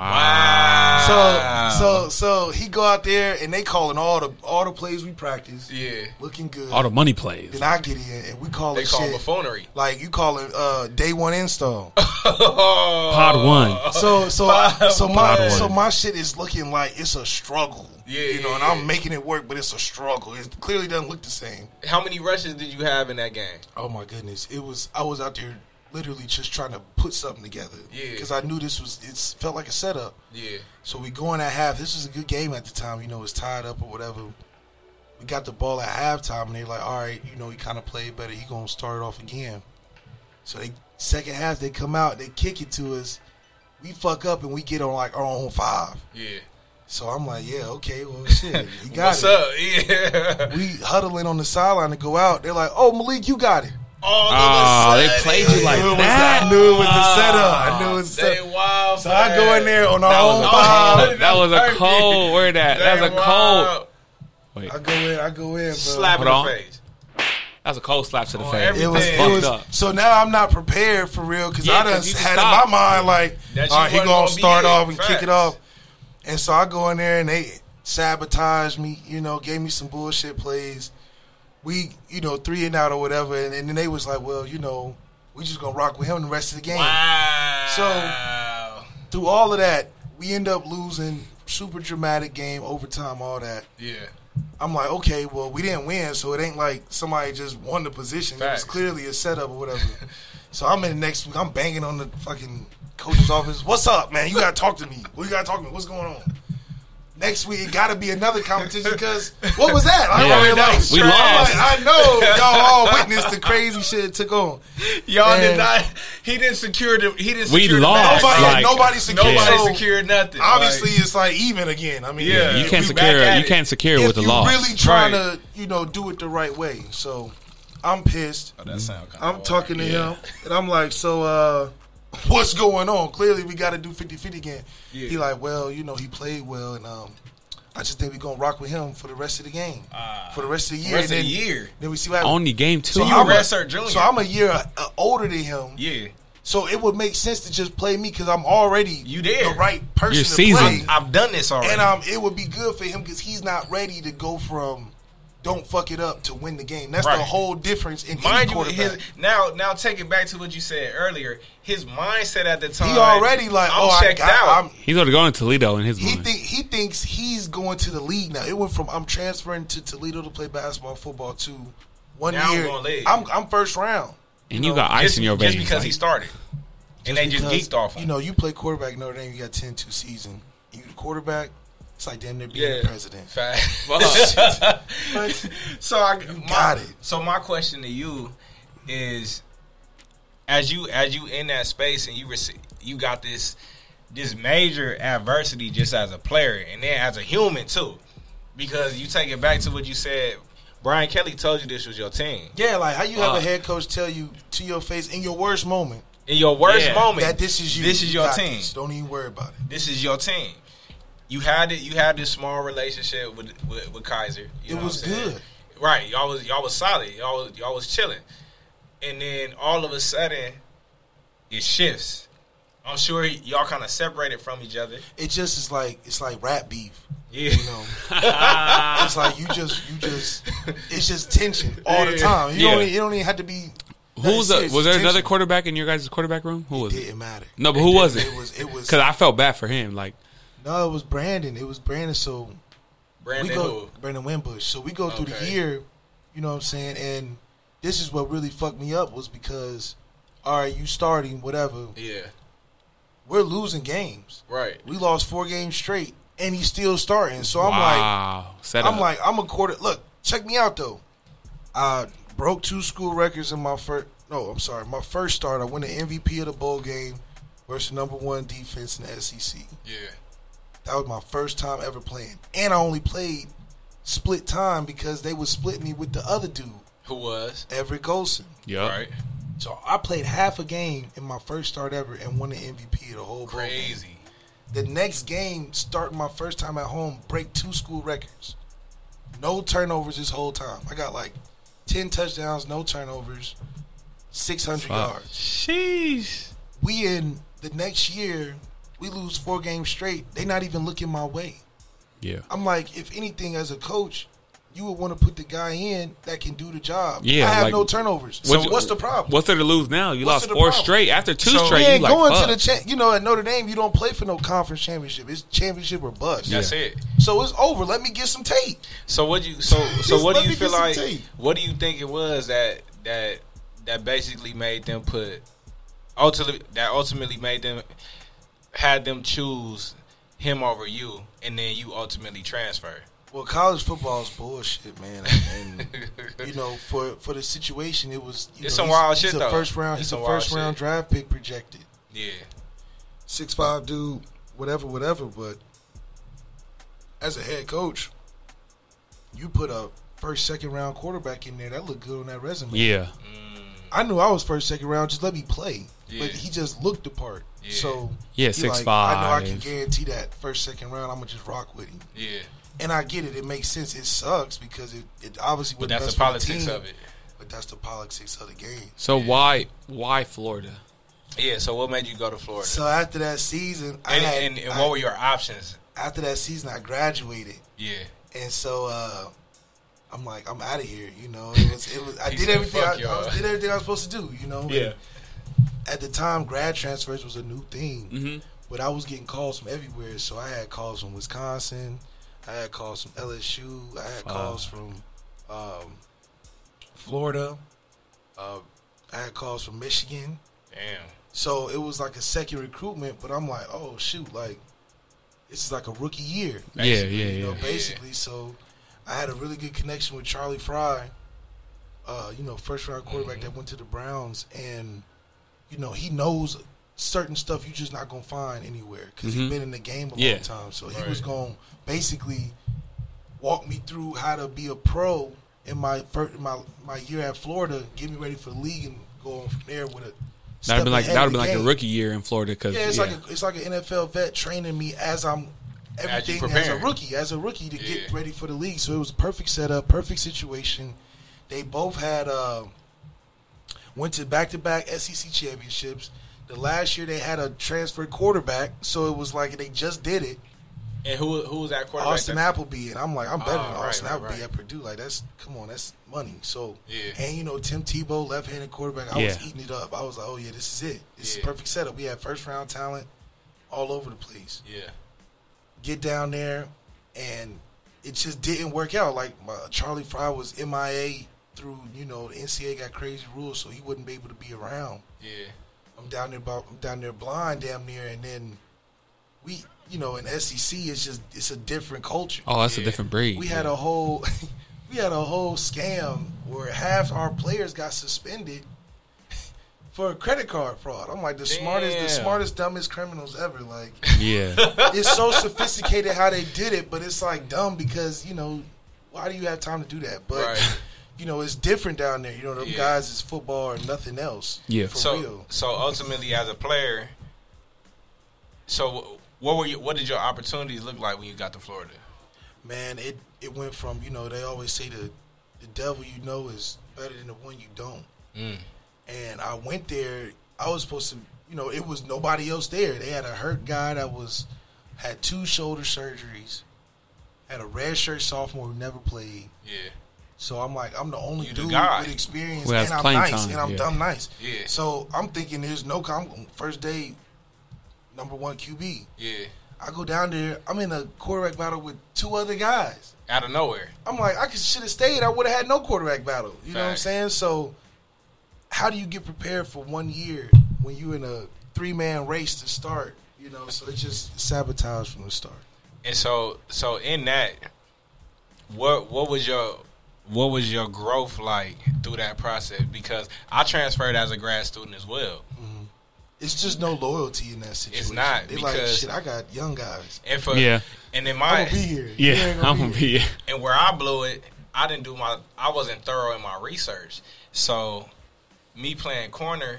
A: Wow.
C: So he go out there and they calling all the plays we practice.
B: Yeah.
C: Looking good.
A: All the money plays.
C: Then I get in and we call it shit.
B: buffoonery.
C: Like you call it day one install.
A: Pod one.
C: So my shit is looking like it's a struggle.
B: Yeah,
C: and I'm making it work, but it's a struggle. It clearly doesn't look the same.
B: How many rushes did you have in that game?
C: Oh my goodness. I was out there literally just trying to put something together.
B: Yeah.
C: Because I knew it felt like a setup.
B: Yeah.
C: So we going at half. This was a good game at the time. It's tied up or whatever. We got the ball at halftime, and they're like, all right, he kind of played better. He going to start it off again. So second half, they come out, they kick it to us. We fuck up, and we get on like our own 5.
B: Yeah.
C: So I'm like, yeah, okay, well, shit, you got
B: it. What's up? Yeah.
C: We huddling on the sideline to go out. They're like, oh, Malik, you got it.
A: Oh, they played you like that.
C: I knew it was the setup.
B: Wow.
C: So I go in there on our own 5.
A: That was a cold. Where that? That was a cold.
C: Wait. I go in, bro.
B: Slap in the face.
A: That was a cold slap to the face.
C: It was up. So now I'm not prepared for real because I done had in my mind like, all right, he going to start off and kick it off. And so I go in there and they sabotaged me, gave me some bullshit plays. We, 3 and out or whatever. And then they was like, well, we just going to rock with him the rest of the game.
B: Wow.
C: So through all of that, we end up losing. Super dramatic game, overtime, all that.
B: Yeah.
C: I'm like, okay, well, we didn't win, so it ain't like somebody just won the position.
B: Facts.
C: It was clearly a setup or whatever. So I'm in the next week. I'm banging on the fucking coach's office. What's up, man? You got to talk to me. You got to talk to me. What's going on? Next week, it got to be another competition because what was that?
A: We lost.
C: I know. Y'all all witnessed the crazy shit it took on.
B: Y'all did not. He didn't secure the. He didn't.
A: We lost.
C: Nobody secured.
B: Nobody secured nothing.
C: Obviously, it's like even again. I mean,
A: you can't secure. You can't secure with the loss.
C: Really trying to, do it the right way. So I'm pissed.
B: Oh, that sound kind
C: I'm talking to him, and I'm like, so what's going on? Clearly, we got to do 50-50 again. Yeah. He like, well, he played well, and I just think we're going to rock with him for the rest of the game. For the rest of the year. Then we see what happens.
A: Only game 2.
B: So you a redshirt junior.
C: So I'm a year older than him.
B: Yeah.
C: So it would make sense to just play me because I'm already the right person
A: You're
C: to
A: seasoned.
C: play.
B: I've done this already.
C: And it would be good for him because he's not ready to go from don't fuck it up to win the game. That's the whole difference in any quarterback.
B: Now take it back to what you said earlier. His mindset at the time.
C: He already
B: I'm checked out.
A: He's already going to Toledo in his mind.
C: He thinks he's going to the league now. It went from I'm transferring to Toledo to play basketball, football to 1
B: now
C: year. I'm first round.
A: And you got ice in your veins.
B: Just because he started. And they just geeked off him.
C: You play quarterback in Notre Dame, you got 10-2 season. You the quarterback, it's like damn near being the president.
B: So my question to you is, as you in that space and you got this major adversity just as a player and then as a human too, because you take it back to what you said. Brian Kelly told you this was your team.
C: Yeah, like how you have a head coach tell you to your face in your worst moment.
B: In your worst moment,
C: that this is you.
B: This is your team.
C: Don't even worry about it.
B: This is your team. You had this small relationship with Kaiser.
C: It was good,
B: right? Y'all was solid. Y'all was chilling, and then all of a sudden, it shifts. I'm sure y'all kind of separated from each other.
C: It just is like it's like rap beef.
B: Yeah,
C: it's like you just it's just tension all the time. You don't even have to be.
A: Was there another quarterback in your guys' quarterback room? Who was it?
C: It didn't matter.
A: No, but who was it?
C: It was
A: because I felt bad for him. Like,
C: no, it was Brandon. So Brandon Wimbush. So we go through the year. You know what I'm saying? And this is what really fucked me up was because, all right, you starting whatever.
B: Yeah,
C: we're losing games.
B: Right.
C: We lost 4 games straight, and he's still starting. So I'm I'm a quarter. Look, check me out though. broke 2 school records in my first. No, I'm sorry. My first start, I won the MVP of the bowl game versus number 1 defense in the SEC.
B: Yeah.
C: That was my first time ever playing, and I only played split time because they would split me with the other dude.
B: Who was?
C: Everett Golson.
A: Yeah.
B: Right.
C: So I played half a game in my first start ever and won the MVP of the whole bowl game.
B: Crazy.
C: The next game, starting my first time at home, break 2 school records. No turnovers this whole time. I got like 10 touchdowns, no turnovers, 600 yards.
B: Sheesh.
C: We in the next year, we lose 4 games straight. They not even looking my way.
A: Yeah.
C: I'm like, if anything, as a coach, you would want to put the guy in that can do the job.
A: Yeah,
C: I have
A: like,
C: no turnovers. So what's the problem?
A: What's there to lose now? You
C: What's
A: lost 4 straight. After 2 straight, you like,
C: going
A: fuck.
C: to the at Notre Dame, you don't play for no conference championship. It's championship or bust.
B: That's it.
C: So it's over. Let me get some tape.
B: So what you so what do you feel like?
C: Tape.
B: What do you think it was that basically made them ultimately made them had them choose him over you, and then you ultimately transfer?
C: Well, college football is bullshit, man. And you know, for the situation, it was.
B: It's some wild shit,
C: though. He's a first round draft pick projected.
B: Yeah,
C: 6'5" dude, whatever. But as a head coach, you put a first, second round quarterback in there. That looked good on that resume.
A: Yeah.
C: I knew I was first, second round. Just let me play.
B: Yeah.
C: But he just looked the part.
B: Yeah.
C: So
A: Yeah,
C: he
A: 6'5".
C: I know I can guarantee that first, second round, I'm gonna just rock with him.
B: yeah.
C: And I get it. It makes sense. It sucks because it obviously
B: But
C: was
B: that's
C: best
B: the
C: for
B: politics
C: team,
B: of it.
C: But that's the politics of the game.
A: So why Florida?
B: Yeah. So what made you go to Florida?
C: So after that season,
B: And what were your options?
C: After that season, I graduated.
B: Yeah.
C: And so I'm like, I'm out of here. You know, it was. I did everything. I did everything I was supposed to do. You know.
B: Yeah.
C: And at the time, grad transfers was a new thing.
A: Mm-hmm.
C: But I was getting calls from everywhere. So I had calls from Wisconsin. I had calls from LSU. I had calls from Florida. I had calls from Michigan.
B: Damn.
C: So it was like a second recruitment, but I'm like, oh shoot, like this is like a rookie year.
A: Yeah.
C: You know, basically. So I had a really good connection with Charlie Fry, first round quarterback that went to the Browns, and you know he knows certain stuff you're just not gonna find anywhere because he's been in the game a long time. So he was gonna basically walk me through how to be a pro in my year at Florida, get me ready for the league, and go on from there with a.
A: That would have been like a rookie year in Florida because
C: it's like an NFL vet training me as I'm everything as a rookie to get ready for the league. So it was a perfect setup, perfect situation. They both had went to back-to-back SEC championships. The last year they had a transfer quarterback, so it was like they just did it.
B: And who was that quarterback?
C: Austin Appleby, and I'm like, I'm better than Austin Appleby at Purdue. Like that's money. So and you know Tim Tebow, left-handed quarterback. I was eating it up. I was like, oh yeah, this is it. This is perfect setup. We had first-round talent all over the place.
B: Yeah.
C: Get down there, and it just didn't work out. Like Charlie Fry was MIA through the NCAA got crazy rules, so he wouldn't be able to be around.
B: Yeah.
C: I'm down there blind damn near, and then we. In SEC, it's a different culture.
A: Oh, that's a different breed.
C: We had a whole scam where half our players got suspended for credit card fraud. I'm like the smartest, dumbest criminals ever. Like, it's so sophisticated how they did it, but it's like dumb because why do you have time to do that? But it's different down there. Them guys is football or nothing else.
A: Yeah,
C: for real.
B: So ultimately, as a player, What did your opportunities look like when you got to Florida?
C: Man, it went from, they always say the devil you know is better than the one you don't. And I went there, I was supposed to, it was nobody else there. They had a hurt guy that had 2 shoulder surgeries, had a redshirt sophomore who never played.
B: Yeah.
C: So I'm like, I'm the only dude with experience,
A: and I'm nice,
C: and I'm dumb nice.
B: Yeah.
C: So I'm thinking there's no first day, number 1 QB.
B: Yeah.
C: I go down there. I'm in a quarterback battle with 2 other guys.
B: Out of nowhere.
C: I'm like, I should have stayed. I would have had no quarterback battle. You know what I'm saying? So how do you get prepared for 1 year when you're in a 3-man race to start? So it's just sabotage from the start.
B: And so in that, what was your what was your growth like through that process? Because I transferred as a grad student as well.
C: Mm-hmm. It's just no loyalty in that situation.
B: It's not.
C: They like, shit, I got young guys.
B: And and then
C: I'm going to be here.
A: Yeah, I'm going to be here.
B: And where I blew it, I wasn't thorough in my research. So, me playing corner,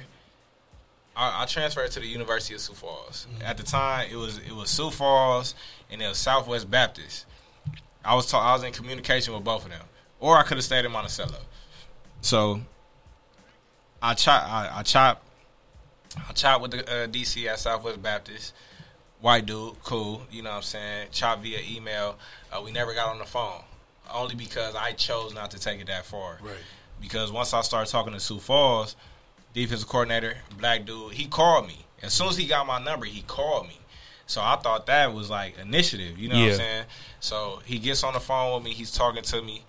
B: I transferred to the University of Sioux Falls. Mm-hmm. At the time, it was Sioux Falls and it was Southwest Baptist. I was in communication with both of them. Or I could have stayed in Monticello. So, I chopped with the DC at Southwest Baptist. White dude, cool, you know what I'm saying? Chopped via email. We never got on the phone. Only because I chose not to take it that far.
C: Right.
B: Because once I started talking to Sioux Falls, defensive coordinator, black dude, he called me. As soon as he got my number, he called me. So I thought that was like initiative, you know what I'm saying? So he gets on the phone with me. He's talking to me,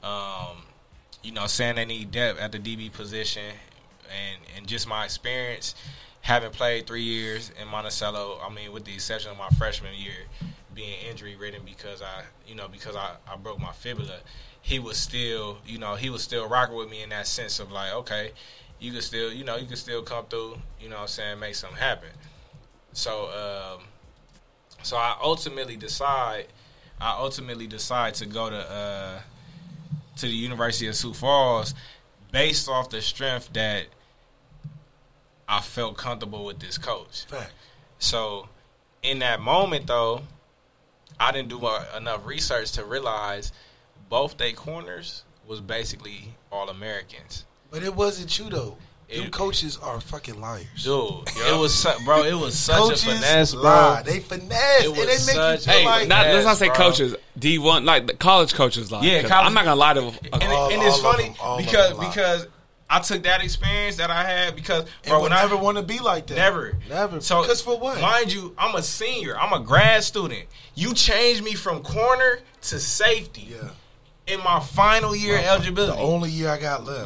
B: you know, saying they need depth at the DB position. And just my experience, having played 3 years in Monticello, I mean, with the exception of my freshman year, being injury ridden because I broke my fibula, he was still rocking with me in that sense of like, okay, you can still come through, you know what I'm saying, make something happen. So so I ultimately decide to go to the University of Sioux Falls based off the strength that I felt comfortable with this coach.
C: Fact.
B: So in that moment, though, I didn't do enough research to realize both their corners was basically All-Americans.
C: But it wasn't you, though. Them coaches are fucking liars.
B: Dude, it was such coaches a finesse, bro.
C: Lie. They finesse.
B: It was
C: and they make you feel like...
A: let's not say coaches. D1, like the college coaches lie.
B: Yeah,
A: I'm not going to lie to them.
B: And it's funny because I took that experience that I had because, bro,
C: I never want to be like that.
B: Never.
C: So, because for what?
B: Mind you, I'm a senior. I'm a grad student. You changed me from corner to safety.
C: Yeah.
B: In my final year eligibility.
C: The only year I got left.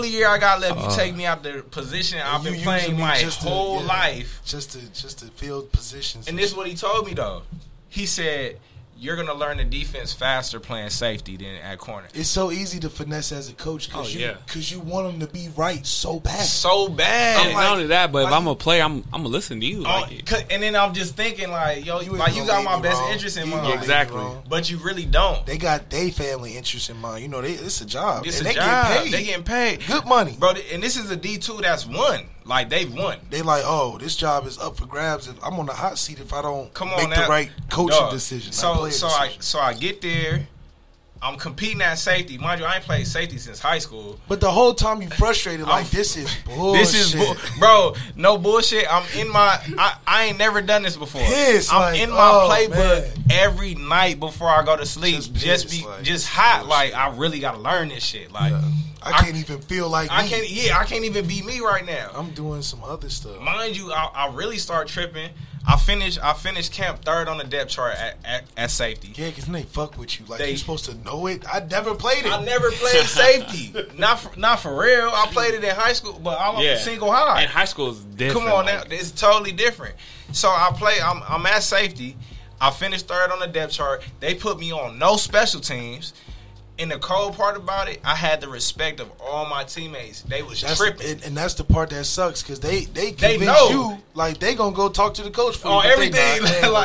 B: You take me out the position I've been playing my whole life.
C: Just to field positions.
B: And this is what he told me, though. He said, you're going to learn the defense faster playing safety than at corner.
C: It's so easy to finesse as a coach because you want them to be right so bad.
B: So bad.
A: And not only that, but if I'm going to play, I'm going to listen to you.
B: And then I'm just thinking, like, yo, you got my best interest in mind.
A: Exactly.
B: But you really don't.
C: They got their family interest in mind. You know, it's a job.
B: It's a job. They getting paid.
C: Good money.
B: Bro, and this is a D2 that's won. Like, they've won.
C: They like, oh, this job is up for grabs. If I'm on the hot seat if I don't make the right coaching decision.
B: So I get there. I'm competing at safety. Mind you, I ain't played safety since high school.
C: But the whole time you frustrated, this is bullshit.
B: Bro, no bullshit. I'm in my... I ain't never done this before. I'm in my playbook every night before I go to sleep. Just hot. Like, I really got to learn this shit. Like...
C: Yeah. I can't even feel like me.
B: I can't even be me right now.
C: I'm doing some other stuff.
B: Mind you, I really start tripping. I finished camp third on the depth chart at safety.
C: Yeah, because they fuck with you. Like, you're supposed to know it. I never played it.
B: I never played safety. Not for real. I played it in high school, but I'm single high.
A: And high school is different.
B: Come on now. It's totally different. So I'm at safety. I finished third on the depth chart. They put me on no special teams. And the cold part about it, I had the respect of all my teammates. They was tripping.
C: And that's the part that sucks because they convince you, like, they going to go talk to the coach for you.
B: Everything.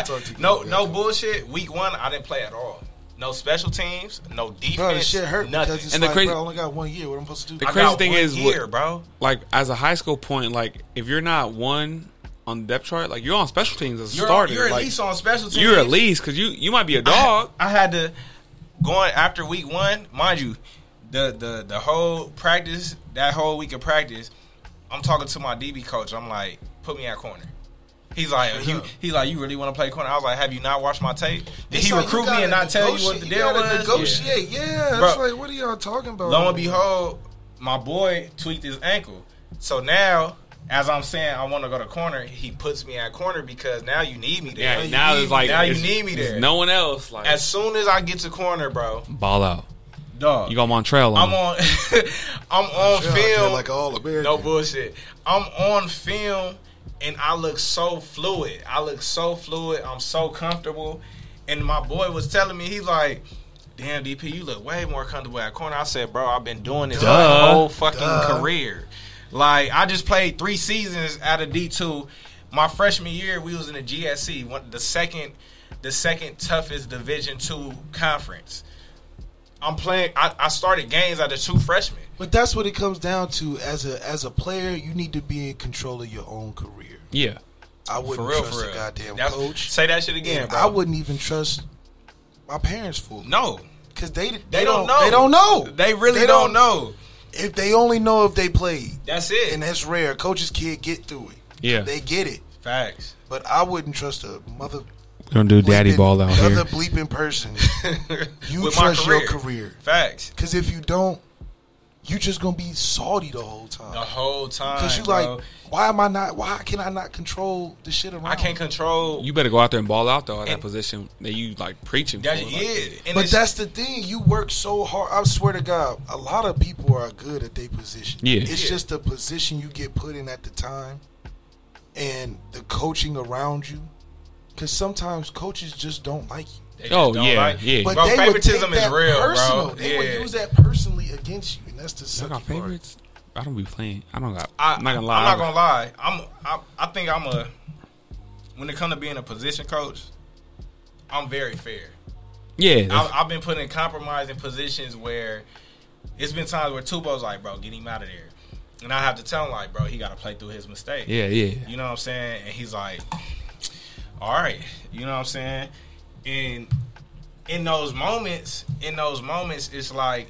B: No bullshit. Week 1, I didn't play at all. No special teams, no defense,
C: bro, the shit hurt
B: nothing.
C: It's and like, bro, I only got 1 year. What am I supposed to do?
A: The crazy thing is,
B: bro.
A: Like, as a high school point, like, if you're not one on the depth chart, like, you're on special teams as a starter.
B: You're at least on special teams.
A: You're at least, because you might be a dog.
B: I had to... Going after week 1, mind you, the whole practice, that whole week of practice, I'm talking to my DB coach. I'm like, put me at corner. He's like, you really want to play corner? I was like, have you not watched my tape? Did he recruit me and not tell you what the deal was?
C: Negotiate, yeah. Bro, it's like, what are y'all talking about?
B: Lo and behold, my boy tweaked his ankle. So now, as I'm saying, I want to go to corner. He puts me at corner because now you need me there.
A: Yeah, now you
B: need me there.
A: No one else. Like,
B: as soon as I get to corner, bro,
A: ball out.
B: Dog,
A: you got Montreal on.
B: I'm on film.
C: Like all American.
B: No bullshit. I'm on film, and I look so fluid. I'm so comfortable. And my boy was telling me, he's like, damn, DP, you look way more comfortable at corner. I said, bro, I've been doing this my whole fucking career. Like, I just played 3 seasons out of D2. My freshman year, we was in the GSC, the second toughest Division II conference. I'm playing. I started games out of 2 freshmen.
C: But that's what it comes down to. As a player, you need to be in control of your own career.
A: Yeah.
C: I wouldn't trust a goddamn coach.
B: Say that shit again, bro.
C: I wouldn't even trust my parents fully.
B: No.
C: Because they
B: don't know.
C: They don't know.
B: They really don't know.
C: If they only know if they played.
B: That's it.
C: And that's rare. Coach's kid get through it.
A: Yeah.
C: They get it.
B: Facts.
C: But I wouldn't trust a mother.
A: We don't do daddy ball out here.
C: Another bleeping person. You trust your career.
B: Facts.
C: Because if you don't, you just going to be salty the whole time.
B: The whole time.
C: Because you like, why can I not control the shit around?
B: I can't control.
A: You better go out there and ball out, though, at that position that you, like, preaching for.
B: Yeah.
C: But that's the thing. You work so hard. I swear to God, a lot of people are good at their position.
A: Yeah.
C: It's just the position you get put in at the time and the coaching around you. Because sometimes coaches just don't like you.
A: Yeah.
C: But
B: bro,
C: they
B: favoritism
C: would take
B: is real,
C: personal.
B: bro.
C: They would use that personally against you, and that's the sucky part.
A: Favorites? I don't be playing. I'm not gonna lie.
B: I'm not gonna lie. I think when it comes to being a position coach, I'm very fair.
A: Yeah.
B: I've been put in compromising positions where it's been times where Tubo's like, bro, get him out of there. And I have to tell him, like, bro, he got to play through his mistake.
A: Yeah.
B: You know what I'm saying? And he's like, all right. You know what I'm saying? And in those moments, it's like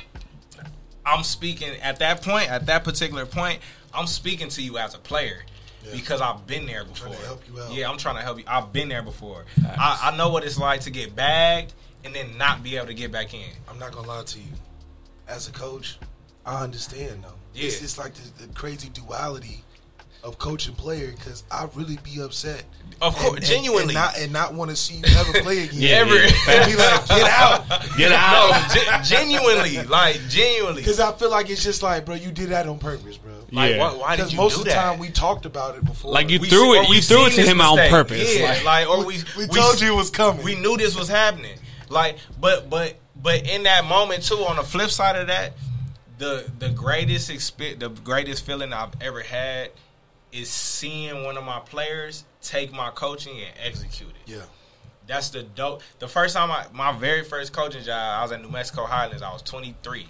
B: I'm speaking at that particular point, I'm speaking to you as a player. Yeah. Because I've been there before.
C: I'm trying to help you out.
B: Yeah, I'm trying to help you. I've been there before. I know what it's like to get bagged and then not be able to get back in.
C: I'm not going to lie to you. As a coach, I understand, though. Yeah. It's like the crazy duality of coach and player because I really be upset.
B: Of course, genuinely.
C: And not want to see you ever play again.
B: Ever.
C: And be like, get out.
A: Get out.
B: No, genuinely.
C: Because I feel like it's just like, bro, you did that on purpose, bro.
B: Like, why did you do that? Because
C: most of the time we talked about it before.
A: Like, you threw it to him on purpose.
B: Yeah, or we
C: told you it was coming.
B: We knew this was happening. Like, but in that moment, too, on the flip side of that, the greatest feeling I've ever had is seeing one of my players take my coaching and execute it.
C: Yeah.
B: That's the dope. The first time my very first coaching job, I was at New Mexico Highlands. I was 23.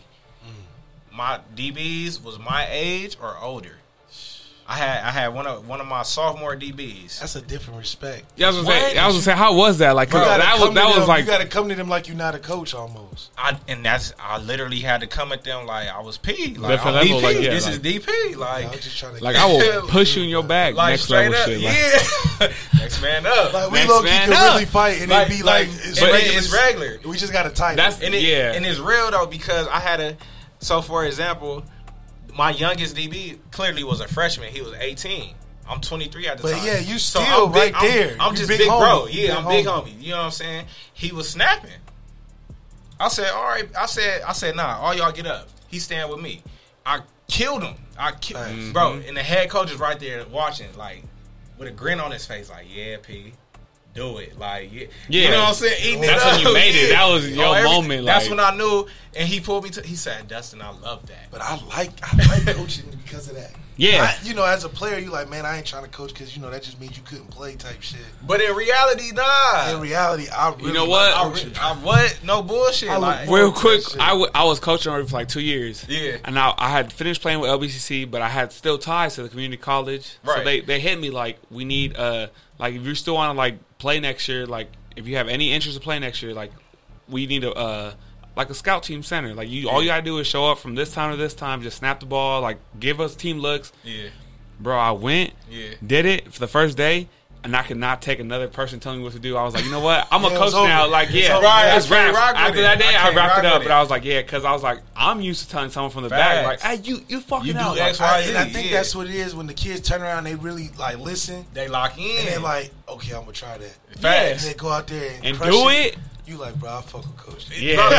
B: My DBs was my age or older. I had one of my sophomore DBs.
C: That's a different respect.
A: Yeah, I was gonna say, how was that? Like, that was like,
C: you got to come to them like you're not a coach almost.
B: I literally had to come at them like I was P. Like,
A: I'm
B: DP.
A: like,
B: this is DP. Like,
C: I'm just trying to
A: I will push you in your back.
B: Like,
A: next level
B: up,
A: shit.
B: Like, next man up.
C: Like, we low-key can really fight and it be like
B: it's regular.
C: We just got to tighten.
B: And it's real though because I had so for example, my youngest DB clearly was a freshman. He was 18. I'm 23 at the time.
C: But yeah, you still right there.
B: I'm just big bro. Yeah, I'm big homie. You know what I'm saying? He was snapping. I said, all right. I said, nah, all y'all get up. He's staying with me. I killed him. Bro, and the head coach is right there watching, like, with a grin on his face, like, yeah, P. Do it. Like, yeah. You know what I'm saying?
A: That's when you made it. That was your moment.
B: That's when I knew. And he pulled me he said, Dustin, I love that.
C: But I like coaching because of that.
A: Yeah.
C: As a player, you like, man, I ain't trying to coach because, that just means you couldn't play type shit.
B: But in reality, nah.
C: In reality, I really
B: what? No bullshit.
A: Real quick, I was coaching already for like 2 years.
B: Yeah.
A: And I had finished playing with LBCC, but I had still ties to the community college.
B: Right.
A: So they hit me like, we need, like, if you still want to, like, play next year, like, if you have any interest in playing next year, like, we need a scout team center. Like, all you gotta do is show up from this time to this time, just snap the ball, like, give us team looks.
B: Yeah.
A: Bro, I went, did it for the first day, and I could not take another person telling me what to do. I was like, you know what? I'm a coach now. Like, it's wraps. After that day, I wrapped it up, but I was like, because I was like, I'm used to telling someone from the back, like, hey, you fucking out.
C: And I think that's what it is when the kids turn around, they really, like, listen.
B: They lock in.
C: And they're like, okay, I'm going to try that.
B: Fast.
C: And they go out there and
A: do it.
C: You like, bro, I fuck with coach.
A: Yeah.
B: Bro,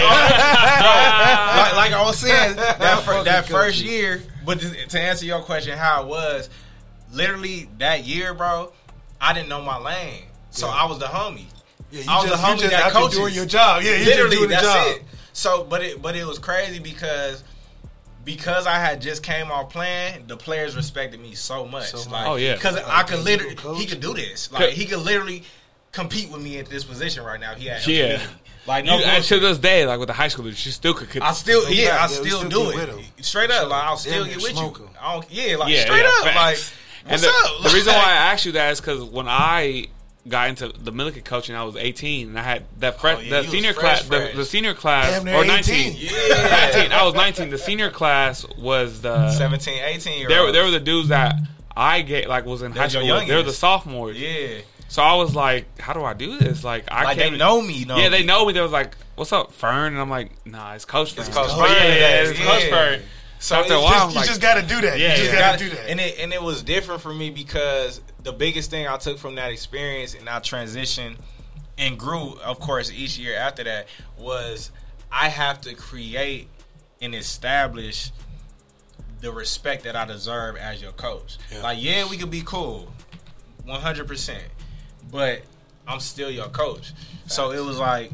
B: like I was saying, that first year, but to answer your question, how it was, literally that year, bro, I didn't know my lane. So I was the homie.
C: Yeah,
B: I was the homie that coaches.
C: Doing your job. Yeah,
B: literally,
C: that's
B: it. So, but it was crazy because I had just came off playing, the players respected me so much. Because I could literally, he could do this. Like he could literally compete with me at this position right now. He had like no.
A: And to this day, like with the high schoolers, she still could.
B: I still do it straight up. Like I'll still get with you. Straight up. Like what's up?
A: The reason why I asked you that is because when I got into the Milliken coaching, I was 18, and I had that senior class. The senior class, or 19. Yeah, 19. I was 19. The senior class was the
B: 17, 18.
A: They were the dudes that I was in high school. They were the sophomores.
B: Yeah.
A: So I was like, how do I do this? Like
B: they know me.
A: They know me. They was like, what's up, Fern? And I'm like, nah, it's Coach Fern.
B: It's Coach Fern. It's Coach Fern.
C: So after a while, you just got to do that.
B: Yeah, you just got to do that. And it was different for me because the biggest thing I took from that experience, and I transitioned and grew, of course, each year after that, was I have to create and establish the respect that I deserve as your coach. Yeah. We could be cool, 100%, but I'm still your coach. So it was like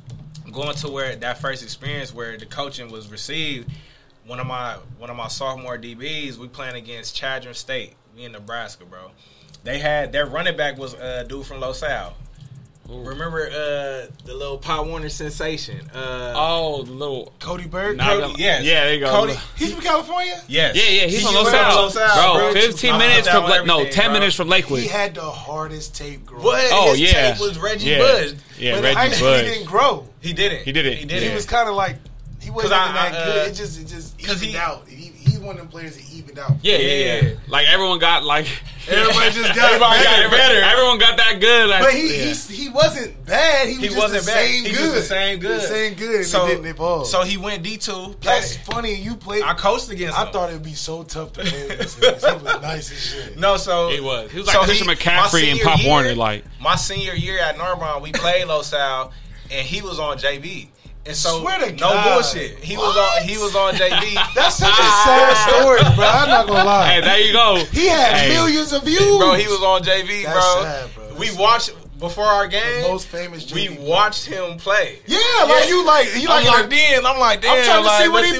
B: going to where that first experience where the coaching was received. One of my sophomore DBs, we playing against Chadron State. We in Nebraska, bro. They had their running back was a dude from Los Al. Remember the little Pop Warner sensation?
A: The little
C: Cody Bird.
B: Yes.
A: Yeah, there you go.
C: Cody, he's from California.
A: Yes. Yeah. He's from Los Al, bro. 15 minutes from 10 minutes from Lakewood.
C: He had the hardest tape growing.
B: What? His tape was Reggie Bush.
C: Yeah, but Reggie Bush. He didn't grow.
B: He didn't.
C: He was kind of like. He wasn't that good. It just evened out. He's one of them players that evened out.
A: Yeah. Like everyone got
C: everybody just got better.
A: Everyone got that good.
C: But he wasn't bad. He was the same good.
B: He was the same good.
C: So, it didn't evolve.
B: So he went D2.
C: That's funny. You played.
B: I coached against him.
C: I thought it would be so tough to play against him. He was nice as shit.
B: No, so
A: he was. He was like Christian McCaffrey and Pop Warner. Like
B: my senior year at Narbonne, we played Los Al, and he was on JV. And so, no bullshit. He was on JV.
C: That's such a sad story, bro. I'm not gonna lie.
A: Hey, there you go.
C: He had millions of views,
B: bro. He was on JV,
C: That's
B: bro.
C: Sad, bro.
B: We watched before our game.
C: The most famous JV.
B: We watched him play.
C: Yeah, like you like.
B: I'm like, damn. I'm trying to see what he do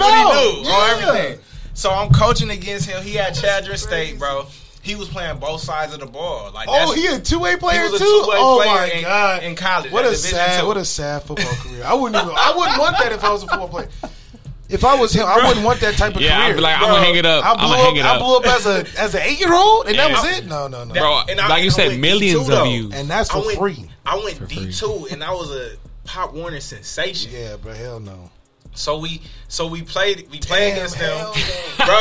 B: on everything. So I'm coaching against him. He had Chadron State, bro. He was playing both sides of the ball.
C: He a two-way player too.
B: My god! In college,
C: what a sad football career. I wouldn't want that if I was a football player. If I was him, I wouldn't want that type of career.
A: I'd be like, I'm gonna hang it up.
C: I blew up as an 8-year-old, and that was it. No,
A: bro. Like you said, millions of views,
C: and that's for free.
B: I went D2, and I was a Pop Warner sensation.
C: Yeah, bro. Hell no.
B: So we played against him, bro.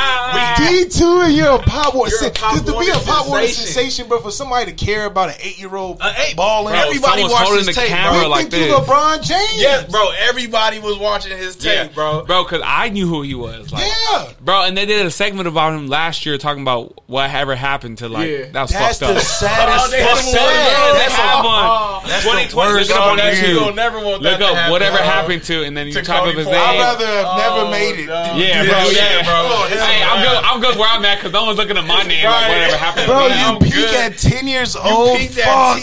C: D2 and you're a Pop Warner. Because to be a Pop Warner sensation, bro, for somebody to care about an 8-year-old balling,
B: everybody watched his tape, bro.
A: Like this.
C: LeBron James.
B: Yes, bro. Everybody was watching his tape, bro.
A: Bro, because I knew who he was. Bro, and they did a segment about him last year talking about what ever happened to that was fucked up.
C: That's the saddest.
A: That's 2020. Look up on YouTube. Look up whatever happened to, and then you talk of his name.
C: I'd rather have never made it.
A: Yeah, bro. Hey, I'm good where I'm at because no one's looking at my name like whatever happened.
C: Bro, you peak at 10 years old. Fuck.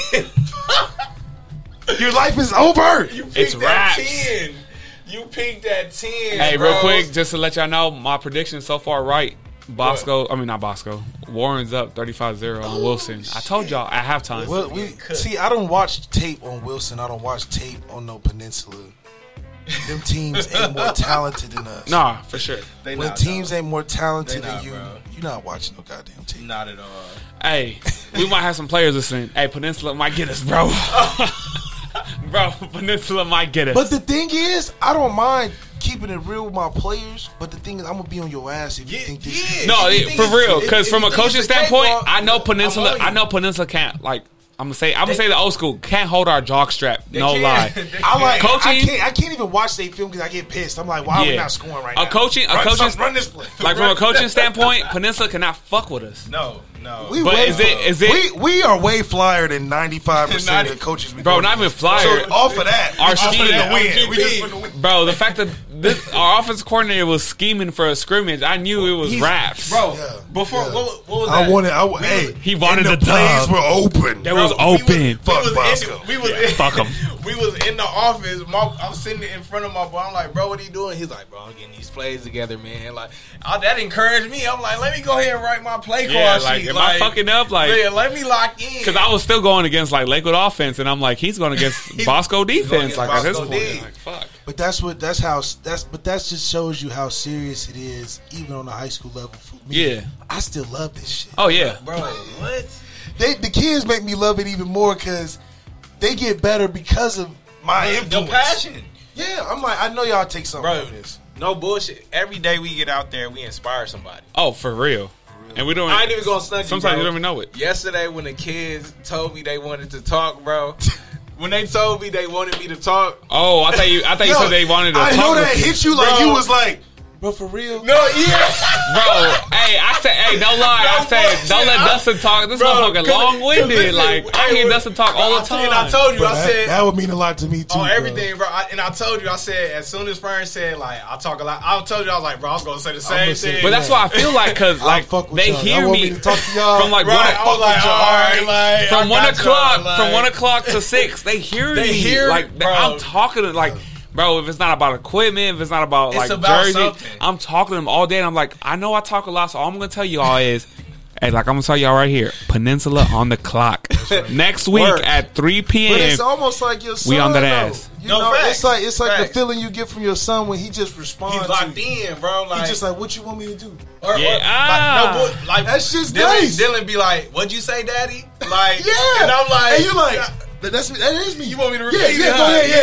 C: Your life is over.
A: It's wraps.
B: You peaked at 10.
A: Hey, real quick, just to let y'all know, my prediction so far right. Warren's up 35-0 on Wilson. I told y'all at halftime.
C: Well, I don't watch tape on Wilson. I don't watch tape on no Peninsula. Them teams ain't more talented than us.
A: Nah, for sure.
C: When teams ain't more talented than you, you're not watching no goddamn team.
B: Not at all.
A: Hey, we might have some players listening. Hey, Peninsula might get us, bro. Bro, Peninsula might get us.
C: But the thing is, I don't mind keeping it real with my players, but the thing is, I'm gonna be on your ass if you think this.
A: Yeah. No, for real. Because from a coaching standpoint, I know Peninsula can't I'm gonna say the old school can't hold our jock strap. No lie.
C: Coaching. I can't even watch they film because I get pissed. I'm like, why are we not scoring right now?
A: Run this play. Like from a coaching standpoint, Peninsula cannot fuck with us.
B: No.
C: We are way flyer than 95% of the coaches.
A: Bro, not even flyer.
C: So off of that,
A: our scheme
C: to win. We just want to win.
A: Bro, the fact that our offensive coordinator was scheming for a scrimmage. I knew it was raps,
B: bro.
C: Yeah.
B: Before what was
C: I
B: that?
C: wanted.
A: he wanted
C: the
A: the
C: plays
A: dub.
C: were open.
A: That was open.
C: Fuck Bosco.
A: Fuck him.
B: We was in the office. I'm sitting in front of my boy. I'm like, bro, what are you doing? He's like, bro, I'm getting these plays together, man. Like, that encouraged me. I'm like, let me go ahead and write my play card
A: Yeah, like,
B: sheet.
A: am I fucking up? Like,
B: yeah, let me lock in.
A: because I was still going against like Lakewood offense, and I'm like, he's going against Bosco defense. Like at this
B: Bosco
A: point,
B: D.
A: like fuck.
C: But that just shows you how serious it is, even on the high school level. For me,
A: Yeah.
C: I still love this shit.
A: Oh yeah,
B: bro, what?
C: The kids make me love it even more because they get better because of my
B: The
C: influence.
B: passion.
C: Yeah, I'm like, I know y'all take something
B: Bro,
C: from this.
B: no bullshit. Every day we get out there, we inspire somebody.
A: oh for real. And we don't.
B: I ain't even gonna stunt you,
A: Sometimes
B: bro.
A: you don't even know it.
B: Yesterday, when the kids told me they wanted to talk, bro. When they told me they wanted me to talk,
A: Oh, I thought you said they wanted to
C: I
A: talk
C: know that
A: with you.
C: hit you like
B: Bro.
C: you was like, bro, for real?
B: no, yeah,
A: Bro, hey, I said, hey, don't lie. I
B: No
A: said,
B: bullshit.
A: don't let Dustin talk. This
B: Bro,
A: motherfucker
B: 'cause
A: long-winded.
B: listen,
A: Like, I
B: hey,
A: hear Dustin talk all the time.
B: And I told you,
C: Bro,
B: I said,
C: that would mean a lot to me too.
B: on
C: bro.
B: everything, bro. I told you, I said, as soon as Fern said, like, I talk a lot, I told you, I was like, bro, I was gonna say the same
C: gonna say-
B: thing.
A: But that's why I feel like, because,
C: I'll
A: like,
C: fuck with
A: they
C: y'all.
A: hear
C: Y'all want
A: me
C: me to talk to y'all?
A: from, like,
B: right, I was like, all right, like,
A: from
B: I
A: 1
B: got
A: o'clock,
B: y'all, like-
A: from 1 o'clock to 6, they hear
B: They
A: me.
B: hear,
A: like,
B: bro.
A: I'm talking to, like, bro, if it's not about equipment, if it's not about,
B: It's
A: like,
B: about
A: jersey,
B: something.
A: I'm talking to them all day, and I'm like, I know I talk a lot, so all I'm going to tell you all is, hey, like, I'm going to tell y'all right here, Peninsula on the clock. Next week
B: Work.
A: at 3 p.m.
C: But it's almost like your son.
A: We on that
C: though.
A: ass.
C: You
B: No,
C: know,
B: facts.
C: it's like the
B: Facts.
C: feeling you get from your son when he just responds.
B: He's locked in, bro. Like,
C: He's just like, what you want me to do?
B: or,
A: Yeah,
B: like, no, like
C: That shit's
B: Dylan,
C: nice.
B: Dylan be like, "What'd you say, Daddy?" Like,
C: Yeah.
B: and I'm like,
C: and you like, that is me.
B: You want me to repeat
C: Yeah,
B: it?
C: yeah,
B: huh?
C: go ahead.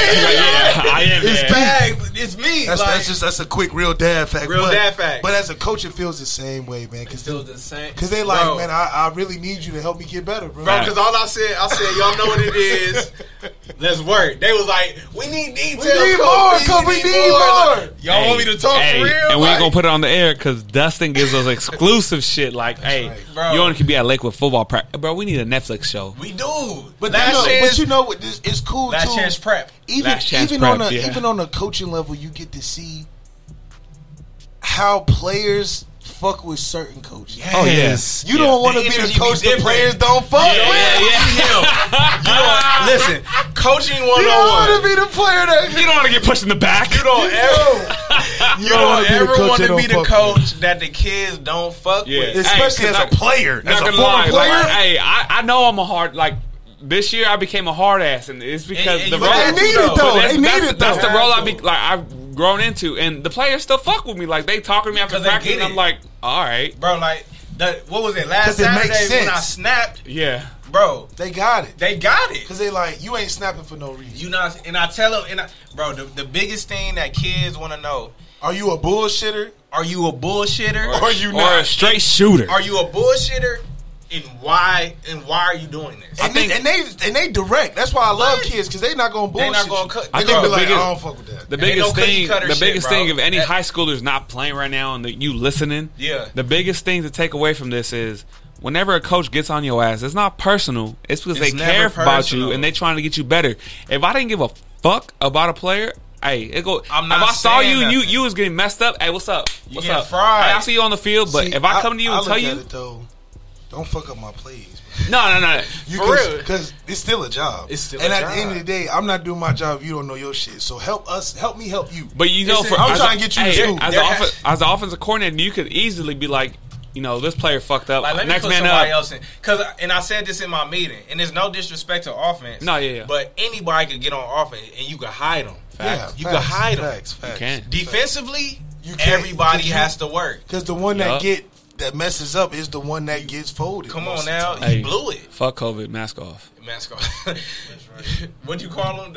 C: Yeah.
A: I am,
C: It's
A: man.
B: It's me.
C: That's a quick real dad fact.
B: Real dad fact.
C: But as a coach, it feels the same way, man. Because
B: still the same.
C: they like,
B: Bro.
C: man, I really need you to help me get better, bro.
B: Bro, because all I said, y'all know what it is. Let's work. They was like, we need details.
C: We need more, Coach. We need more.
B: Like, y'all want me to talk
A: hey,
B: for real?
A: and we ain't
B: Like,
A: gonna put it on the air because Dustin gives us exclusive shit. Like, hey,
C: right.
B: Bro.
A: you only could be at Lakewood football practice, bro. We need a Netflix show.
B: we do.
C: But
B: last
C: you know what? This is cool
B: last
C: too.
B: chance prep.
A: Last chance
C: Even
A: prep,
C: on
A: yeah.
C: even on a coaching level, you get to see how players fuck with certain coaches.
A: Oh, yes.
C: You don't want to
B: The
C: be the
B: energy
C: coach
B: be
C: the
B: different.
C: players don't fuck with.
B: Listen, coaching
C: You don't want to
B: 101.
C: be the player that
A: You don't want to get pushed in the back.
B: You don't ever. You don't
C: wanna be the
B: ever
C: coach
B: want
C: that
B: to be
C: don't
B: the
C: fuck
B: coach that the kids don't fuck
A: Yeah.
B: with.
C: especially
A: Hey,
C: as a player, as
A: Not
C: a
A: gonna
C: former
A: lie,
C: player.
A: like, hey, I know I'm a hard like. This year I became a hard ass, and it's because
B: And
A: the
B: you
A: role.
B: had
C: they need
B: to,
C: it
B: though.
C: though.
A: That's,
C: They need
A: that's,
C: it
A: that's
C: though.
A: the role I've grown into, and the players still fuck with me. Like they talk to me after
B: 'Cause they
A: practice,
B: get
A: and I'm
B: it.
A: like, all right,
B: Bro, like, what was it, last
C: 'Cause it makes
B: Saturday when I
C: sense.
B: snapped?
A: yeah.
B: Bro,
C: They got it
B: they got it.
C: because they like you ain't snapping for no reason.
B: You not, and I tell them, bro, the biggest thing that kids want to know,
C: Are you a bullshitter?
B: are you a bullshitter?
C: Or you
A: Or
C: not?
A: a straight shooter.
B: Are you a bullshitter? And why are you doing this?
C: And they direct. That's why I love kids because they not gonna
B: They
C: bullshit.
B: not gonna
C: you.
B: cut-
C: They
B: I
C: gonna
B: think
C: be
B: the
C: like,
A: biggest-
C: I don't fuck with that.
A: The
B: Ain't no
A: biggest
B: cookie
A: thing,
B: cutter
A: the
B: shit,
A: biggest
B: bro.
A: thing, if any
B: That-
A: high schooler's not playing right now and you listening,
B: Yeah.
A: the biggest thing to take away from this is whenever a coach gets on your ass, it's not personal. It's because
B: It's
A: they
B: never
A: care about
B: personal.
A: you and they trying to get you better. If I didn't give a fuck about a player, hey, it go.
B: I'm not
A: if I saw
B: saying
A: you
B: nothing.
A: you was getting messed up. Hey, what's up?
B: You
A: What's
B: getting
A: up?
B: fried.
A: Hey, I see you on the field, but
C: See,
A: if I come to you and
C: look
A: tell
C: at
A: you,
C: it, though, don't fuck up my plays.
A: no,
B: For real.
C: Because it's still a job.
B: It's still
C: and
B: a
C: at
B: job.
C: the end of the day, I'm not doing my job if you don't know your shit. So help me help you.
A: but you know,
B: Listen,
A: for
C: I'm
A: as
C: trying
A: a-
C: to get you to
A: hey,
C: school.
A: as an offensive coordinator, you could easily be like, you know, this player fucked up.
B: Like, let me
A: Next
B: put
A: man
B: somebody
A: up.
B: else in. And I said this in my meeting, and there's no disrespect to offense.
A: No, yeah.
B: But anybody could get on offense, and you can hide them.
C: Yeah,
B: You can hide them.
C: Facts.
A: You can.
B: Defensively,
C: You can't,
B: everybody
C: because
B: has to work.
C: Because the one
A: Yup.
C: that messes up is the one that gets folded.
B: Come
C: most
B: on
C: of the
B: now,
C: time.
B: you blew it.
A: Fuck COVID, mask off.
B: Mascot. What'd you call them?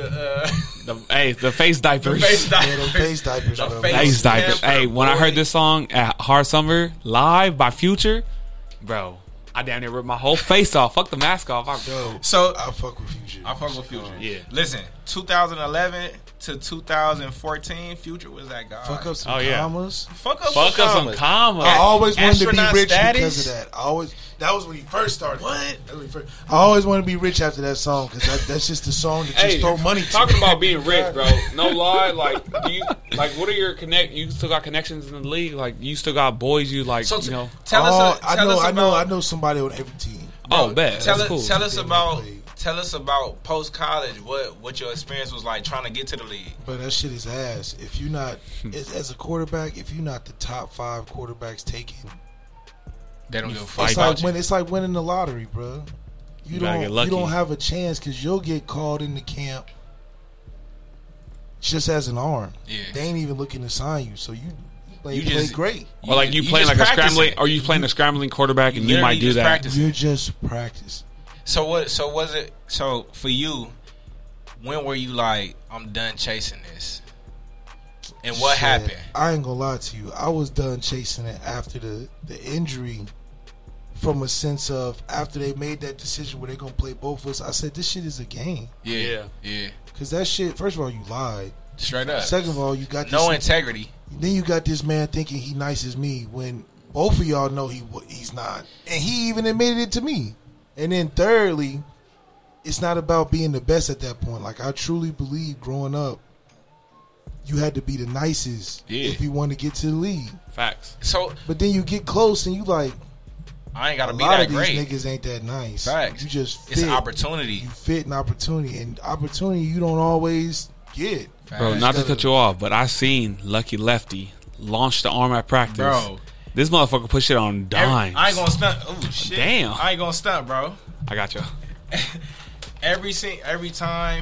A: The face diapers.
B: Face
C: Yeah, the
B: diapers.
C: face diapers.
B: The
C: bro.
B: face-
A: Face diapers.
B: Damper,
A: Hey, when I
B: boy.
A: heard this song at Hard Summer live by Future, bro, I damn near ripped my whole face off. Fuck the mask off.
C: Yo,
B: So
C: I fuck with Future.
B: I fuck with Future.
A: Yeah.
B: Listen, 2011 to 2014, Future was that guy.
C: Fuck up some
A: Oh, yeah.
C: commas.
B: Fuck up
A: Fuck
B: some
A: us some
B: commas.
A: commas.
C: I always wanted to be
B: Astronaut
C: rich
B: status?
C: because of that. I always, That was when he first started.
B: What?
C: I always want to be rich after that song because that's just the song that just throw money to.
A: Talking about being rich, bro. No lie. Like, do you what are your You still got connections in the league? Like, you still got boys. You like,
B: so
A: you know.
B: Tell us.
C: I know somebody on every team.
A: Oh, bet.
B: Tell us about post college. What your experience was like trying to get to the league.
C: But that shit is ass. If you're not as a quarterback, if you're not the top 5 quarterbacks taken.
B: They don't give a fuck about you.
C: It's like winning the lottery, bro. You don't have a chance because you'll get called into camp just as an arm.
B: Yeah.
C: They ain't even looking to sign you, so you play great.
A: Or like you playing like a scrambling, or you playing a scrambling quarterback, and you might do that.
B: Practicing.
C: You're just practicing.
B: So what? So was it? So for you, when were you like, I'm done chasing this? And what happened?
C: I ain't gonna lie to you. I was done chasing it after the injury. From a sense of after they made that decision where they're gonna play both of us, I said this shit is a game.
B: Yeah.
C: Because that shit, first of all, you lied.
B: Straight up.
C: Second of all, you got
B: no integrity.
C: Then you got this man thinking he nice as me when both of y'all know he's not, and he even admitted it to me. And then thirdly, it's not about being the best at that point. Like I truly believe, growing up, you had to be the nicest if you want to get to the league.
A: Facts.
B: So,
C: but then you get close and you like.
B: I ain't gotta be that great.
C: A lot of these niggas ain't that nice.
B: Facts.
C: You just fit.
B: It's an opportunity.
C: You fit an opportunity, and opportunity you don't always get.
A: Facts. Bro, not to cut you off, but I seen Lucky Lefty launch the arm at practice.
B: Bro,
A: this motherfucker push it on dimes.
B: I ain't gonna stunt. Oh shit!
A: Damn.
B: I ain't gonna stunt, bro.
A: I got you.
B: Every time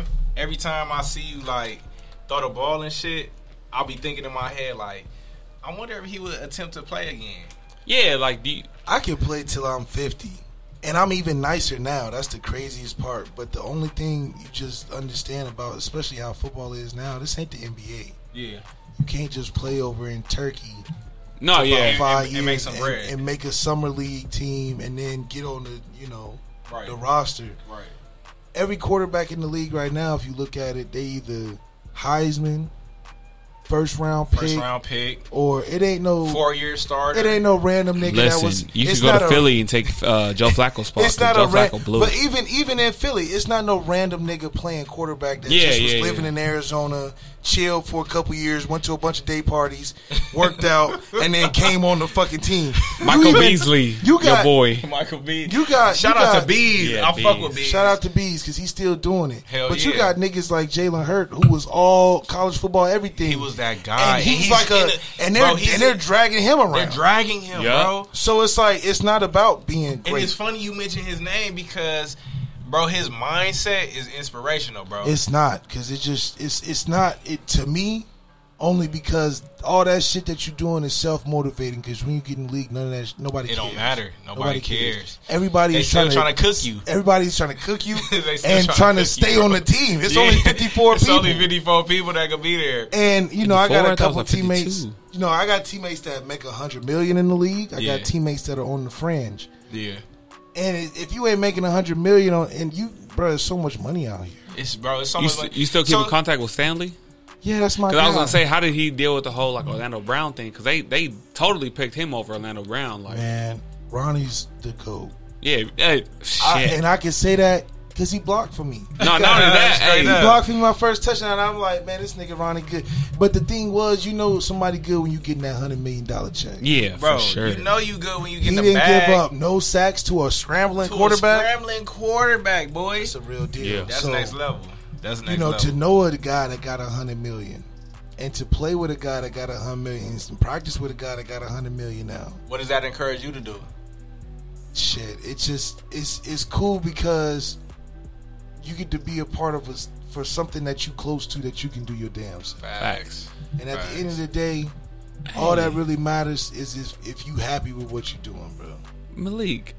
B: I see you like throw the ball and shit, I'll be thinking in my head like, I wonder if he would attempt to play again.
A: Yeah, like
C: I can play till I'm 50, and I'm even nicer now. That's the craziest part. But the only thing you just understand about, especially how football is now, this ain't the NBA.
B: Yeah,
C: you can't just play over in Turkey.
A: No, yeah,
C: 5 years
B: and make some bread
C: and make a summer league team, and then get on the the roster.
B: Right.
C: Every quarterback in the league right now, if you look at it, they either Heisman, first round pick, or it ain't no
B: 4-year starter.
C: It ain't no random nigga.
A: Listen,
C: that was.
A: You could go to Philly and take Joe Flacco's spot.
C: It's not
A: Joe
C: a
A: Flacco blew.
C: But even in Philly, it's not no random nigga playing quarterback that just was living in Arizona, chilled for a couple years, went to a bunch of day parties, worked out, and then came on the fucking team.
A: Michael Beasley, your boy.
B: Michael Beasley.
C: Shout out
B: to Bees.
A: Yeah,
B: I fuck with Bees.
C: Shout out to Bees because he's still doing it.
B: But
C: you got niggas like Jalen Hurts, who was all college football, everything.
B: He was that guy.
C: And he's like they're dragging him around.
B: They're dragging him, bro.
C: So it's like it's not about being great.
B: And it's funny you mention his name because, bro, his mindset is inspirational, bro.
C: It's not because it's not to me. Only because all that shit that you're doing is self-motivating. Because when you get in the league, none of that nobody cares.
B: It don't matter. Nobody cares.
C: Everybody's
B: trying to cook you.
C: Everybody's trying to cook you and trying to stay on the team. It's only 54
B: it's
C: people.
B: It's only 54 people that could be there.
C: And I got a couple teammates. I got teammates that make $100 million in the league. I got teammates that are on the fringe.
B: Yeah.
C: And if you ain't making $100 million there's so much money out here.
B: It's so much money.
A: You still keep in contact with Stanley?
C: Yeah, that's my guy.
A: Because I was gonna say, how did he deal with the whole Orlando Brown thing? Because they totally picked him over Orlando Brown.
C: Man, Ronnie's the GOAT.
A: Yeah, shit.
C: I can say that because he blocked for me.
A: No, not only that,
C: he blocked for me my first touchdown. And I'm like, man, this nigga Ronnie good. But the thing was, somebody good when you getting that $100 million check.
A: Yeah,
B: bro,
A: for sure.
B: You know you good when you get the bag.
C: He didn't give up no sacks to a scrambling quarterback.
B: Boy.
C: It's a real deal.
B: Yeah. That's next level. That's next level.
C: To know a guy that got $100 million, and to play with a guy that got $100 million, and practice with a guy that got $100 million now.
B: What does that encourage you to do?
C: Shit, it's cool because you get to be a part of us for something that you close to that you can do your damn self.
B: Facts.
C: And at the end of the day, all that really matters is if you happy with what you're doing, bro.
A: Malik,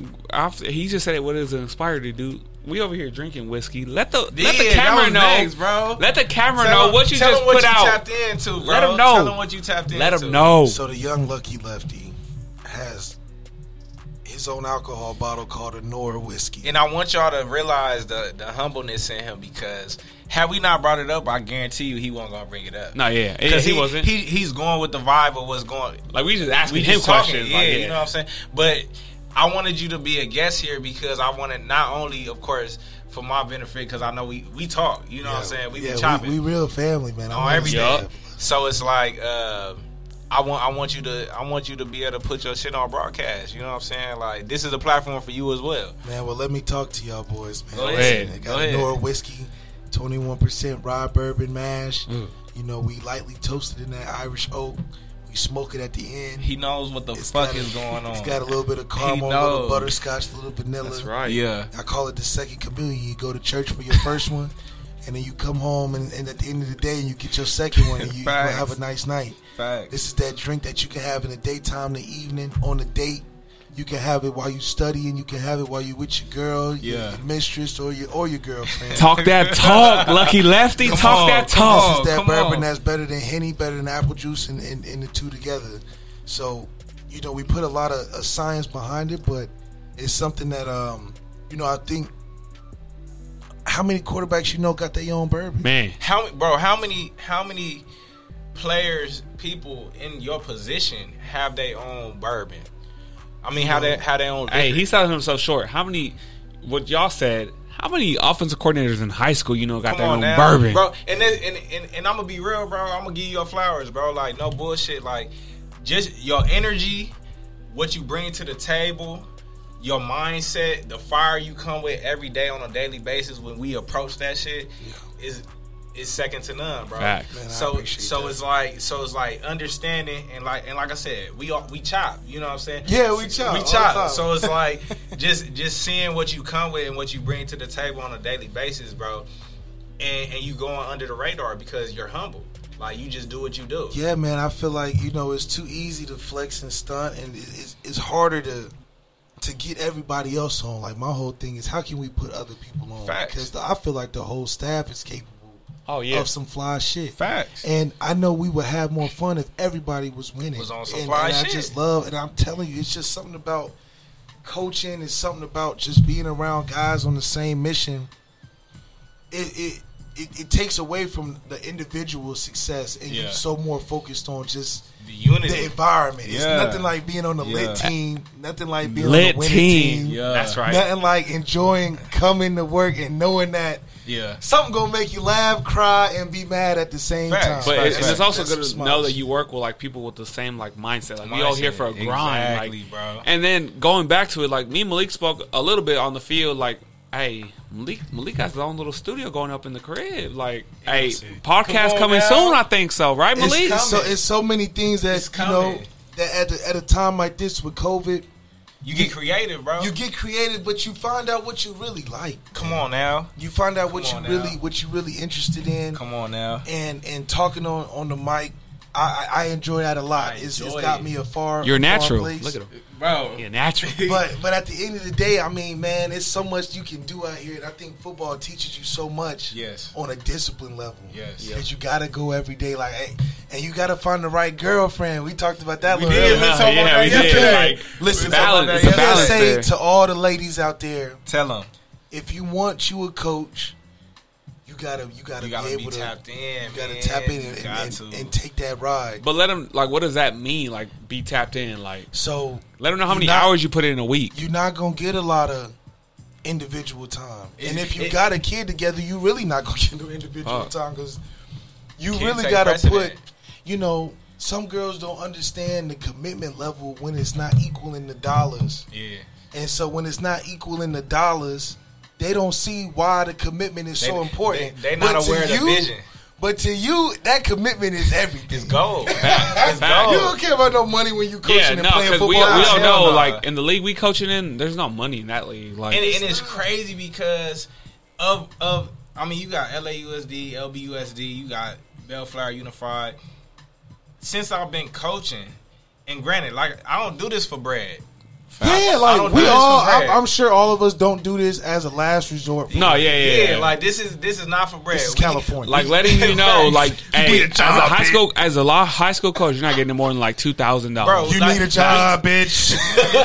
A: he just said what is inspired to do. We over here drinking whiskey. Let the camera know,
B: next, bro.
A: Let the camera know what you just put out.
B: Tapped into, bro.
A: Let him know.
B: Tell him what you tapped into.
A: Let him know.
C: So the young Lucky Lefty has his own alcohol bottle called a Nora whiskey,
B: and I want y'all to realize the humbleness in him because had we not brought it up, I guarantee you he wasn't gonna bring it up.
A: No, yeah, because he wasn't.
B: He's going with the vibe of what's going.
A: Like we just asking him questions.
B: Yeah, you know what I'm saying. But I wanted you to be a guest here because I wanted not only, of course, for my benefit, because I know we talk. You know what I'm saying? We be chopping.
C: We real family, man.
B: On everything. So it's like I want you to be able to put your shit on broadcast. You know what I'm saying? Like, this is a platform for you as well.
C: Man, well, let me talk to y'all boys, man.
B: Go ahead.
C: I got a Nora whiskey, 21% rye bourbon mash. You know, we lightly toasted in that Irish oak. We smoke it at the end.
B: He knows what the fuck is going on.
C: It's got a little bit of caramel, a little butterscotch, a little vanilla.
A: That's right.
B: Yeah.
C: I call it the second communion. You go to church for your first one, and then you come home, and at the end of the day, you get your second one, and you have a nice night.
B: Facts.
C: This is that drink that you can have in the daytime, the evening, on a date. You can have it while you studying. You can have it while you with your girl, your mistress, or your girlfriend.
A: Talk that talk, Lucky Lefty. Talk that talk.
C: This is that bourbon that's better than Henny, better than apple juice, and the two together. So, you know, we put a lot of science behind it, but it's something that, you know, I think. How many quarterbacks you know got their own bourbon?
A: Man,
B: how many players, people in your position have their own bourbon? I mean, how they own.
A: Hey, he's selling himself short. How many? What y'all said? How many offensive coordinators in high school you know got their own bourbon,
B: bro? And I'm gonna be real, bro. I'm gonna give you your flowers, bro. Like, no bullshit. Like, just your energy, what you bring to the table, your mindset, the fire you come with every day on a daily basis when we approach that shit is second to none, bro.
A: Fact.
C: Man,
B: so it's like understanding and like I said, we chop. You know what I'm saying?
C: Yeah, we chop.
B: We chop. So it's like just seeing what you come with and what you bring to the table on a daily basis, bro. And you going under the radar because you're humble. Like, you just do what you do.
C: Yeah, man. I feel like, you know, it's too easy to flex and stunt, and it's harder to get everybody else on. Like, my whole thing is, how can we put other people on?
B: Facts.
C: Because I feel like the whole staff is capable of some fly shit.
B: Facts.
C: And I know we would have more fun if everybody was winning.
B: Was on some fly shit.
C: I just love, and I'm telling you, it's just something about coaching. It's something about just being around guys on the same mission. It takes away from the individual success, and you're so more focused on just
B: the unity,
C: the environment. It's nothing like being on the lit team. Nothing like being on the winning team.
B: Yeah.
A: That's right.
C: Nothing like enjoying coming to work and knowing that something gonna make you laugh, cry, and be mad at the same time.
A: But it's also good to know that you work with like people with the same like mindset. Like, we all here for a grind,
B: exactly,
A: like,
B: bro.
A: And then going back to it, like, me and Malik spoke a little bit on the field, like, hey, Malik has his own little studio going up in the crib. Like, hey, podcast coming soon, I think so, right, Malik?
C: It's so many things that, you know, that at a time like this with COVID,
B: you get creative, bro.
C: You get creative, but you find out what you really like.
B: Come on now.
C: You find out what you really interested in.
B: Come on now.
C: And talking on the mic, I enjoy that a lot. It's got me a far.
A: You're natural.
C: Place.
A: Look at him,
B: bro.
A: You're natural.
C: But at the end of the day, I mean, man, it's so much you can do out here, and I think football teaches you so much.
B: Yes.
C: On a discipline level.
B: Yes.
C: Because you gotta go every day, like, hey, and you gotta find the right girlfriend. We talked about that.
B: We did.
A: We did. Like,
C: listen,
A: balance.
C: Let me say to all the ladies out there,
B: tell them,
C: if you want you a coach, you gotta be able to
B: tapped in.
C: You gotta tap in and take that ride.
A: But let them, like, what does that mean? Like, be tapped in, like,
C: so
A: let them know how many hours you put in a week.
C: You're not gonna get a lot of individual time, and if you got a kid together, you really not gonna get no individual time, because you really gotta put. You know, some girls don't understand the commitment level when it's not equal in the dollars.
B: Yeah,
C: and so when it's not equal in the dollars, they don't see why the commitment is so important.
B: They're not aware of the vision.
C: But to you, that commitment is everything.
B: It's gold. It's gold.
C: You don't care about no money when you coaching and playing football.
A: We don't know. Like, in the league we coaching in, there's no money in that league. Like,
B: and it's crazy because of I mean, you got LAUSD, LBUSD, you got Bellflower Unified. Since I've been coaching, and granted, like, I don't do this for bread.
C: Yeah, like, we all, I'm sure all of us don't do this as a last resort.
A: No, yeah.
B: Like, this is not for bread.
C: This is California.
A: Like, letting you know, like, hey, as a high school coach, you're not getting more than like $2,000.
B: Bro,
C: you need a job, bitch.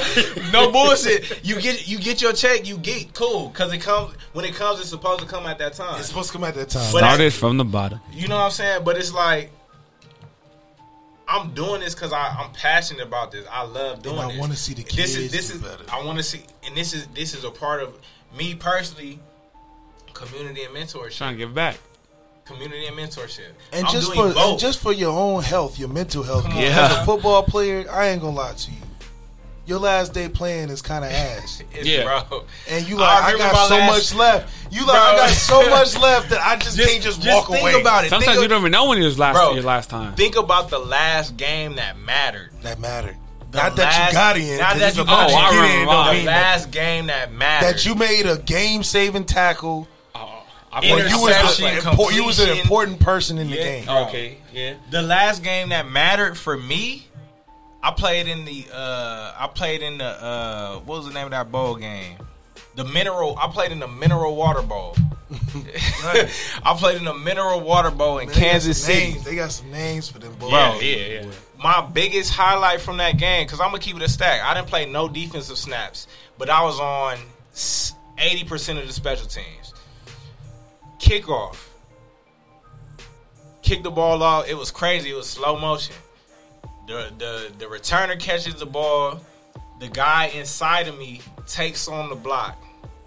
B: No bullshit. You get your check. You get cool, because when it comes, it's supposed to come at that time.
C: It's supposed to come at that time.
A: Started from the bottom.
B: You know what I'm saying? But it's like, I'm doing this because I'm passionate about this. I love doing this.
C: I want to see the kids
B: this is
C: better.
B: I want to see, and this is a part of me personally. Community and mentorship.
A: Trying to give back.
B: Community and mentorship.
C: And
B: I'm
C: just for your own health, your mental health.
A: Yeah.
C: As a football player, I ain't gonna lie to you. Your last day playing is kind of ass.
B: Bro.
C: And you like, I got so much left. You like, I got so much left that I just can't just walk
B: think
C: away.
B: About it.
A: Sometimes you don't even know when it was your last time.
B: Think about the last game that mattered.
C: Not that you got in.
B: Not that you
C: got
B: in.
C: The
B: last game that mattered.
C: That you made a game-saving tackle. You was an important person in the game.
B: Okay, yeah. The last game that mattered for me, I played in the what was the name of that bowl game? I played in the Mineral Water Bowl. I played in the Mineral Water Bowl in Kansas City.
C: They got some names for them bowls.
B: Yeah. My biggest highlight from that game, because I'm gonna keep it a stack. I didn't play no defensive snaps, but I was on 80% of the special teams. Kickoff. Kick the ball off. It was crazy. It was slow motion. The returner catches the ball. The guy inside of me takes on the block.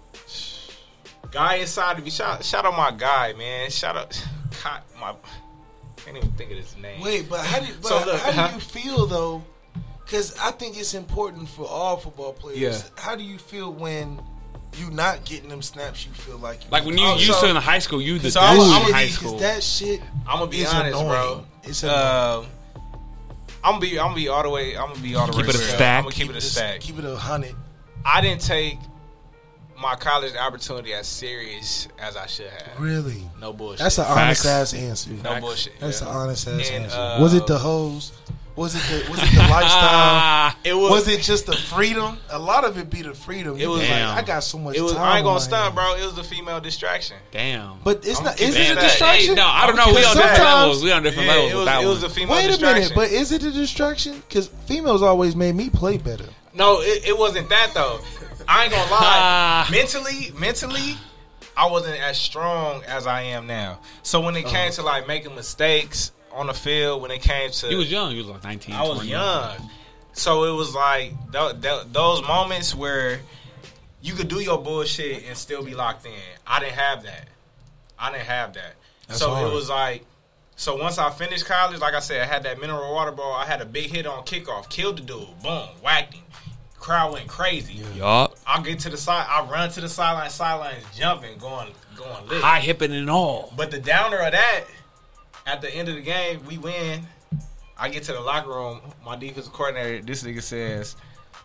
B: Guy inside of me. Shout out my guy, man. Shout out I can't even think of his name.
C: Wait, but how do you feel though? Because I think it's important for all football players.
B: Yeah.
C: How do you feel when you not getting them snaps? You feel like
A: when you used to in high school, you the dude in high school.
C: That shit.
B: I'm gonna be honest, annoying. Bro.
C: It's annoying.
B: I'm gonna be all the way.
A: Keep it a stack.
B: I'm gonna keep it a stack.
C: Keep it 100.
B: I didn't take my college opportunity as serious as I should have.
C: Really?
B: No bullshit.
C: That's an honest ass answer.
B: No bullshit.
C: That's an honest ass answer. Was it the hoes? Was it the lifestyle? Was it just the freedom? A lot of it be the freedom. It was like, I got so much time.
B: I ain't gonna stunt, bro. It was the female distraction.
A: Damn.
C: But it's not. Is it a distraction?
A: Hey, no, I don't know. We on different levels. We on different levels.
B: It was a female distraction.
C: Wait a minute, but is it a distraction? Because females always made me play better.
B: No, it wasn't that though. I ain't gonna lie. Mentally, I wasn't as strong as I am now. So when it came to like making mistakes on the field, when it came to...
A: You was young. You was like 19,
B: I was
A: 20.
B: young. So it was like those moments where you could do your bullshit and still be locked in. I didn't have that.
C: That's
B: so
C: hard.
B: it was like... So once I finished college, like I said, I had that mineral water ball. I had a big hit on kickoff. Killed the dude. Boom. Whacked him. Crowd went crazy.
A: Yup.
B: I get to the side. I run to the sidelines jumping, going lit.
A: High hipping and all.
B: But the downer of that, at the end of the game, we win. I get to the locker room. My defensive coordinator, this nigga says,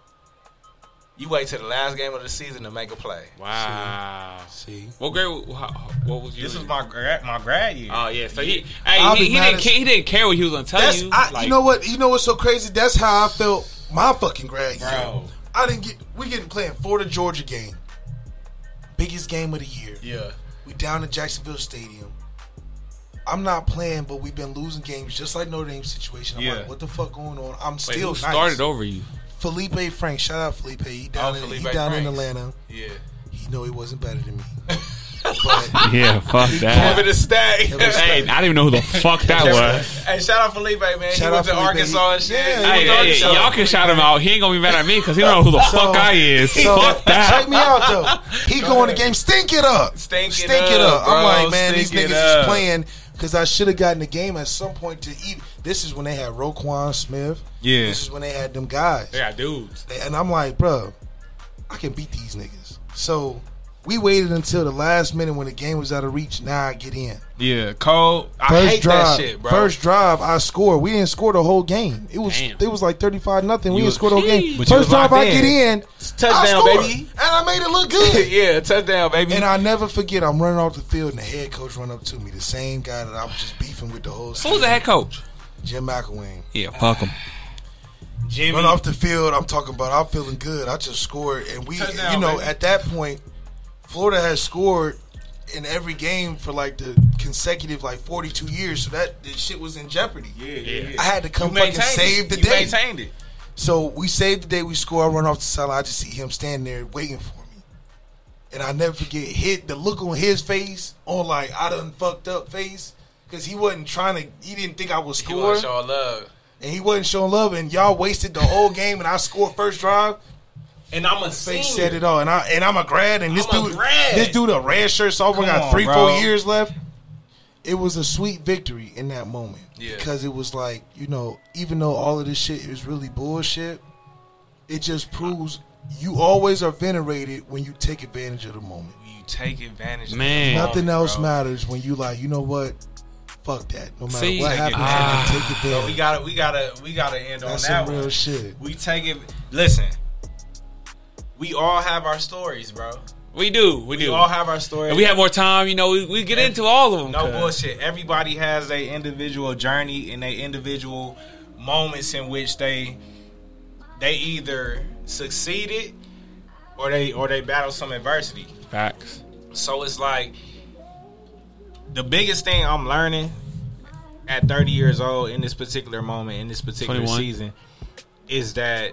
B: "You wait till the last game of the season to make a play."
A: Wow.
C: See.
A: What grade? What was you?
B: This was my grad year.
A: Oh yeah. So he didn't care what he was gonna tell you.
C: You know what? You know what's so crazy? That's how I felt my fucking grad year.
B: Bro.
C: We getting playing Florida Georgia game. Biggest game of the year.
B: Yeah.
C: We down at Jacksonville Stadium. I'm not playing, but we've been losing games just like Notre Dame situation. I'm like, what the fuck going on? I'm still
A: who started over you?
C: Felipe Franks. Shout out Felipe. He down in Atlanta.
B: Yeah.
C: He know he wasn't better than me.
A: But yeah, fuck that.
B: Give it a stack.
A: Hey, I didn't even know who the fuck that was.
B: Hey, shout out Felipe, man. He went to Arkansas and shit.
A: Hey, y'all can shout him out. He ain't gonna be mad at me because he don't know who the fuck I is. Fuck that.
C: Check me out though. He going the game. Stink it up.
B: Stink it up.
C: I'm like, man, these niggas is playing because I should have gotten the game at some point to eat. This is when they had Roquan Smith.
B: Yeah.
C: This is when they had them guys.
A: They got dudes.
C: And I'm like, bro, I can beat these niggas. So we waited until the last minute when the game was out of reach. Now I get in.
B: Yeah, Cole. I hate that shit, bro.
C: First drive, I scored. We didn't score the whole game. It was like 35-0. We didn't score the whole game. First drive, I get in.
B: Touchdown, baby.
C: And I made it look good.
B: Yeah, touchdown, baby.
C: And I never forget, I'm running off the field and the head coach run up to me. The same guy that I was just beefing with the whole season.
A: Who was the head coach?
C: Jim McElwain.
A: Yeah, fuck him.
B: Jimmy.
C: Run off the field, I'm talking about I'm feeling good. I just scored. And we,
B: touchdown,
C: baby. At that point, Florida has scored in every game for like the consecutive 42 years, so that this shit was in jeopardy.
B: Yeah.
C: I had to come fucking save the day.
B: You maintained it.
C: So we saved the day. We score. I run off the sideline. I just see him standing there waiting for me, and I never forget the look on his face, on like I done fucked up face, because he wasn't trying to. He didn't think I would score.
B: He wasn't showing love.
C: and he wasn't showing love, and y'all wasted the whole game, and I scored first drive.
B: And I'm a senior.
C: Said it all, and I'm a grad, and this dude a red shirt sophomore got 3-4 years left. It was a sweet victory in that moment because it was like, you know, even though all of this shit is really bullshit, it just proves you always are venerated when you take advantage of the moment.
B: You take advantage.
A: Man,
C: nothing else matters when you like, you know what? Fuck that. No matter what happens, take advantage.
B: So we gotta end on that.
C: That's some
B: one.
C: real shit.
B: We take it. Listen, we all have our stories, bro.
A: We do. We all have our stories. And we have more time, you know, we get into all of them.
B: No bullshit. Everybody has their individual journey and their individual moments in which they either succeeded or they battled some adversity.
A: Facts.
B: So it's like the biggest thing I'm learning at 30 years old in this particular moment, in this particular
A: 21.
B: season, is that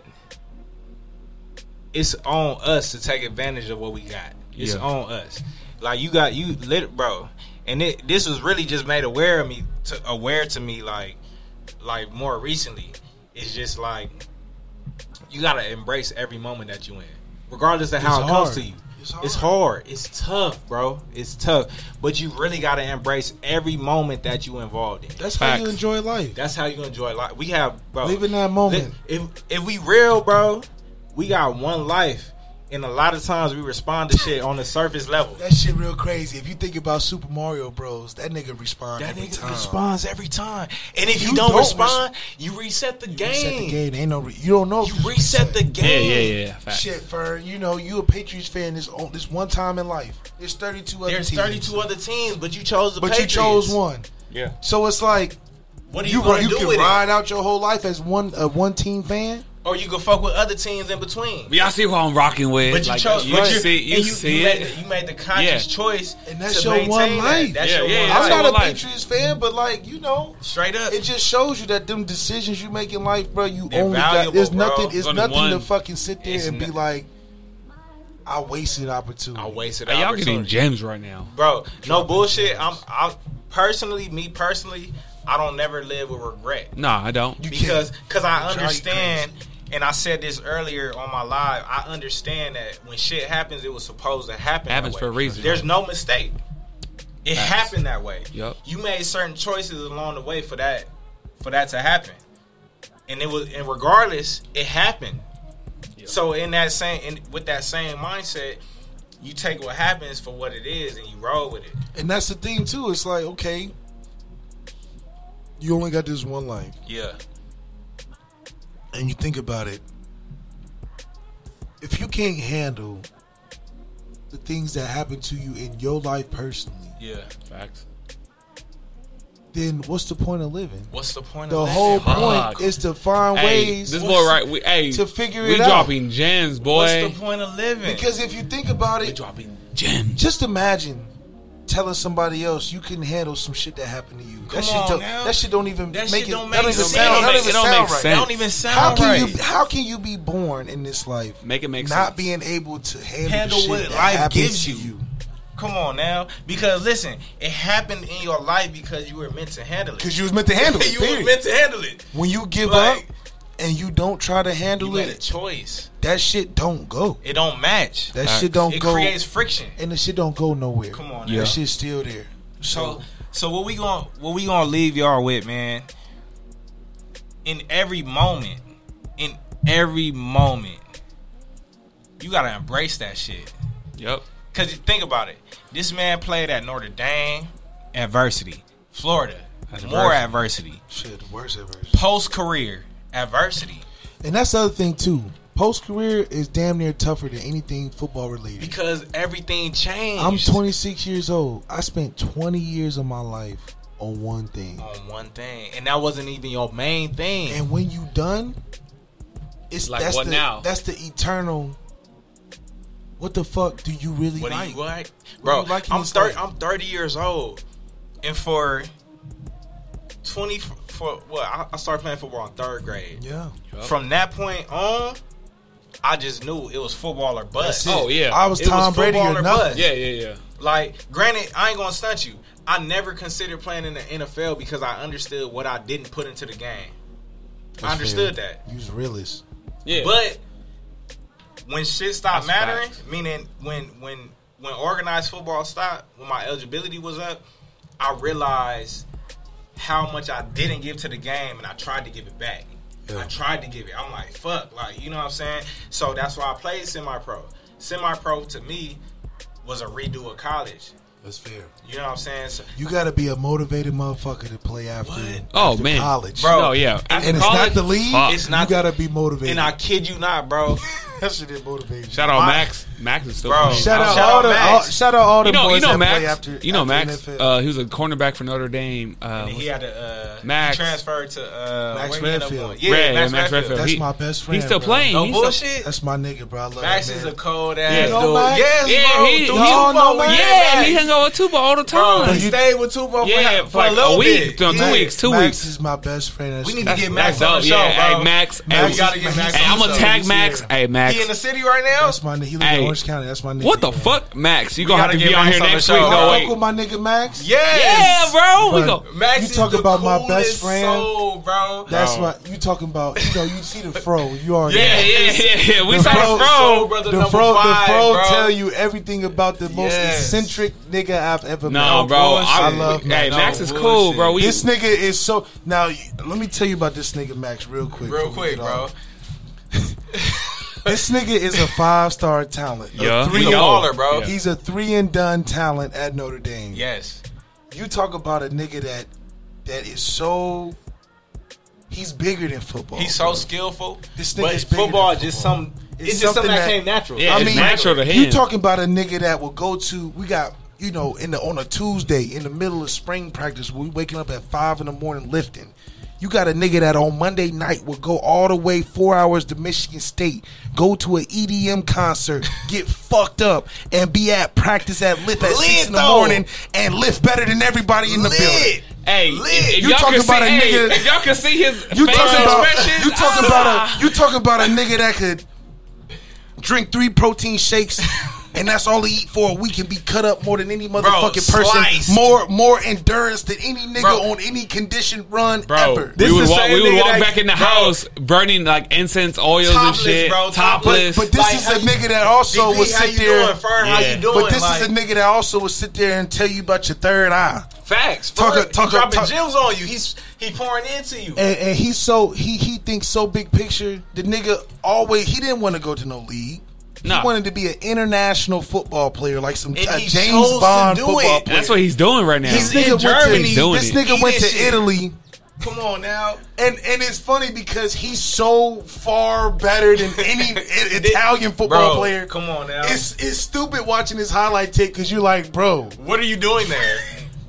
B: it's on us to take advantage of what we got. It's on us. Like you lit, bro. And this was really just made aware to me like more recently. It's just like you gotta embrace every moment that you in, regardless of how it comes to you. It's hard. It's tough, bro. It's tough. But you really gotta embrace every moment that you involved in.
C: That's how you enjoy life.
B: That's how you enjoy life. We have, bro.
C: Live in that moment.
B: If we real, bro, we got one life. And a lot of times we respond to shit on the surface level.
C: That shit real crazy. If you think about Super Mario Bros, that nigga responds every time.
B: Responds every time. And if you don't respond, you reset the game.
C: Reset the game. Ain't no. You don't know.
B: You reset the game.
A: Yeah. Facts.
C: Shit, Fern. You know, you a Patriots fan. This one time in life. There's 32 other teams.
B: There's 32 other teams, but you chose the Patriots.
C: But you chose one.
A: Yeah.
C: So it's like,
B: what are you going to do with it? You
C: can ride out your whole life as one team fan.
B: Or you can fuck with other teams in between.
A: Y'all see who I'm rocking with.
B: But you
A: like,
B: chose.
A: You see it.
B: You made the conscious choice.
C: And that's your one life.
B: That's your one life.
C: I'm not a Patriots fan, but like, you know.
B: Straight up.
C: It just shows you that them decisions you make in life, bro,
B: They're only got.
C: There's nothing to fucking sit there and be like, I wasted opportunity.
A: Y'all getting gems right now.
B: Bro, no bullshit. I personally, I don't never live with regret.
A: No, I don't.
B: Because I understand. And I said this earlier on my live. I understand that when shit happens, it was supposed to happen.
A: Happens for a reason.
B: There's no mistake. It happened that way.
A: Yep.
B: You made certain choices along the way for that to happen, and regardless, it happened. Yep. So with that same mindset, you take what happens for what it is and you roll with it.
C: And that's the thing too. It's like, okay, you only got this one life.
B: Yeah.
C: And you think about it, if you can't handle the things that happen to you in your life personally,
A: facts.
C: Then what's the point of living?
B: What's the point
C: of
B: living?
C: The whole point is to find ways
A: this boy right,
C: to figure it out.
A: We dropping gems, boy.
B: What's the point of living?
C: Because if you think about it,
A: we dropping gems.
C: Just imagine telling somebody else you couldn't handle some shit that happened to you. That shit don't even make it. That don't even sound right.
B: That don't even sound right.
C: How can you be born in this life?
A: Make it make
C: not
A: sense.
C: being able to handle
B: what
C: shit
B: life gives you. Come on now, because listen, it happened in your life because you were meant to handle it.
C: Because you was meant to handle it.
B: You were meant to handle it.
C: When you give up and you don't try to handle
B: you made a choice.
C: That shit don't go.
B: It don't match.
C: That shit don't go.
B: It creates friction,
C: and the shit don't go nowhere.
B: Come on,
C: that shit's still there.
B: So what we gonna leave y'all with, man? In every moment, you gotta embrace that shit.
A: Yep.
B: Cause think about it. This man played at Notre Dame, adversity. Florida, more adversity.
C: Shit, worse adversity.
B: Post career, adversity.
C: And that's the other thing too. Post career is damn near tougher than anything football related.
B: Because everything changed.
C: I'm 26 years old. I spent 20 years of my life on one thing.
B: And that wasn't even your main thing.
C: And when you done, it's
A: like what now?
C: That's the eternal. What the fuck do you really like?
B: What do you like? Bro, I'm 30 years old. And for I started playing football in 3rd grade.
C: Yeah.
B: Yep. From that point on, I just knew it was football or bust.
A: Oh, yeah.
C: I was Tom Brady or nothing.
A: Yeah.
B: Like, granted, I ain't gonna stunt you. I never considered playing in the NFL because I understood what I didn't put into the game. I understood that.
C: You was realist.
B: Yeah. But when shit stopped mattering, meaning when organized football stopped, when my eligibility was up, I realized how much I didn't give to the game, and I tried to give it back. Yeah. I tried to give it. I'm like, fuck, like, you know what I'm saying? So that's why I played semi-pro. Semi-pro to me was a redo of college.
C: That's fair.
B: You know what I'm saying? So,
C: you got to be a motivated motherfucker to play after college.
B: Bro,
A: no, yeah.
C: And
A: college,
C: it's not the league.
B: It's not.
C: You got to be motivated.
B: And I kid you not, bro.
C: That shit is motivating.
A: Shout out Max. Max is still playing.
C: Shout out all the boys that
A: Max,
C: play after.
A: You know Max. He was a cornerback for Notre Dame.
B: And he had to
A: Max
B: transferred to
C: Max Redfield.
B: Yeah, Max
C: Redfield. That's my best friend.
A: He's still playing.
B: No bullshit.
C: That's my nigga, bro. I love
B: Max
C: him,
B: is a cold ass
C: dude.
B: Yes,
A: bro. He hung out with Tupo all the time.
B: Bro, he stayed with Tupo for
A: like
B: a little
A: week.
B: bit.
A: 2 weeks. 2
C: Max
A: weeks.
C: is my best friend.
B: We need to get Max on the show, bro.
A: Hey, Max.
B: We gotta get Max on the show.
A: I'm gonna tag Max. Hey, Max.
B: He in the city right now?
C: That's my nigga. He lives in Orange County. That's my nigga.
A: What the fuck, Max? You gonna have to be on here next week.
C: No, wait. With my nigga Max?
B: Yes.
A: Yeah, bro. We go.
B: Max
C: you talking about my best friend?
B: Soul, bro.
C: That's what you talking about. You know, you see the fro. You already
A: Yeah. We saw the fro.
C: The fro tell you everything about the most eccentric nigga I've ever met.
A: No, bro.
C: I love Max.
A: Hey, Max is cool, bro.
C: This nigga is so. Now, let me tell you about this nigga Max real quick.
B: Real quick, bro.
C: This nigga is a 5-star talent.
A: Yeah,
B: he's a baller, bro.
C: He's a 3-and-done talent at Notre Dame.
B: Yes.
C: You talk about a nigga that is so. He's bigger than football.
B: He's so skillful.
C: This nigga is bigger
B: football
C: than
B: just
C: football.
B: It's just something that came natural.
A: Yeah, it's natural to him.
C: You talking about a nigga that will go to. We got. You know, on a Tuesday in the middle of spring practice, we waking up at 5 in the morning lifting. You got a nigga that on Monday night will go all the way 4 hours to Michigan State, go to an EDM concert, get fucked up, and be at practice at lift at 6 in the morning and lift better than everybody in the building.
A: Hey,
C: you talking about a nigga?
A: If y'all can see his
C: you
A: expression.
C: You talking about a nigga that could drink 3 protein shakes. And that's all he eat for a week and be cut up more than any motherfucking person. More endurance than any nigga on any conditioned run ever.
A: We would walk back in the house burning like incense oils
B: topless,
A: and shit.
B: Bro,
A: topless.
C: But this is a nigga that also would sit there.
B: How you doing?
C: But this is a nigga that also would sit there and tell you about your third eye.
B: Facts. Dropping gems on you. He pouring into you.
C: And he's so he thinks so big picture. The nigga he didn't want to go to no league. He wanted to be an international football player, like some James Bond football player.
A: That's what he's doing right now.
C: This nigga went to Italy.
B: Come on now.
C: And it's funny because he's so far better than any Italian football player.
B: Come on now.
C: It's stupid watching his highlight tape because you're like, bro,
B: what are you doing there?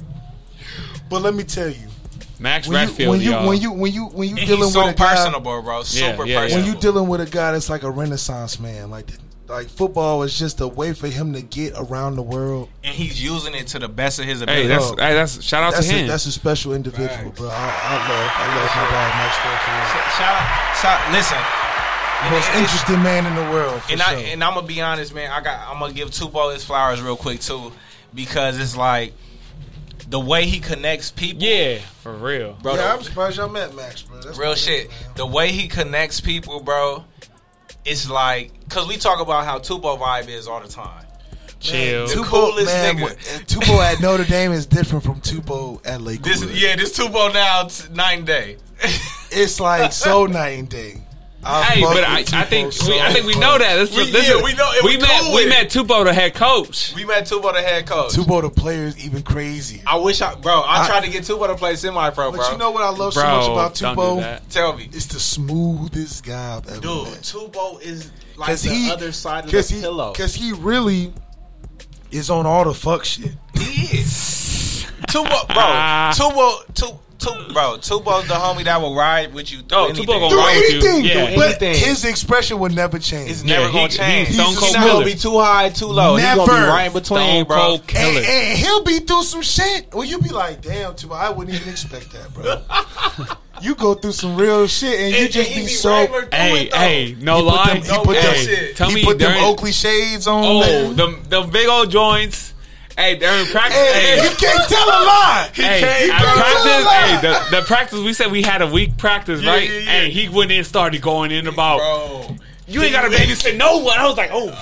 C: But let me tell you.
A: Max Redfield,
C: when you dealing with a guy,
B: personable, bro. Super personable.
C: When you dealing with a guy that's like a Renaissance man, like football is just a way for him to get around the world,
B: and he's using it to the best of his ability.
A: That's shout out to him.
C: That's a special individual, bro. I love my guy Max Redfield.
B: Shout out, listen.
C: The most interesting man in the world.
B: And I'm gonna be honest, man. I'm gonna give Tupo his flowers real quick too, because it's like the way he connects people.
A: Yeah, for real,
B: bro.
C: Yeah, I'm surprised y'all met Max, bro. That's
B: real shit. The way he connects people, bro. It's like, because we talk about how Tupo vibe is all the time.
A: Chill.
B: The coolest nigga.
C: Tupo at Notre Dame is different from Tupo at Lakewood.
B: This Tupo now, night and day.
C: It's like so night and day.
A: I think we know that.
B: We know.
A: We met Tupo, the head coach.
C: Tupo, the player, is even crazy.
B: I tried to get Tupo to play semi-pro, bro.
C: But you know what I love so much about Tupo?
B: Tell me.
C: It's the smoothest guy I've ever met.
B: Dude, Tupo is like the other side of the pillow.
C: Because he really is on all the fuck shit.
B: He is. Tupo, bro. Tupo's the homie that will ride with you through anything.
A: Tupo gonna ride with you.
C: Yeah, but his expression would never change.
B: It's never gonna change.
A: He's
B: not gonna be too high, too low.
C: Never.
B: He's gonna be right in between, bro.
C: And he'll be through some shit. Well, you'll be like, damn, Tupo, I wouldn't even expect that, bro. You go through some real shit and you just be so.
A: Hey, no lie.
C: He put them Oakley shades on.
A: Oh, the big old joints. Hey, during practice,
C: You can't tell a lie.
A: The practice, we said we had a week practice, right? Yeah. And he went in and started going in about, bro, you ain't got to babysit no one. I was like, fuck.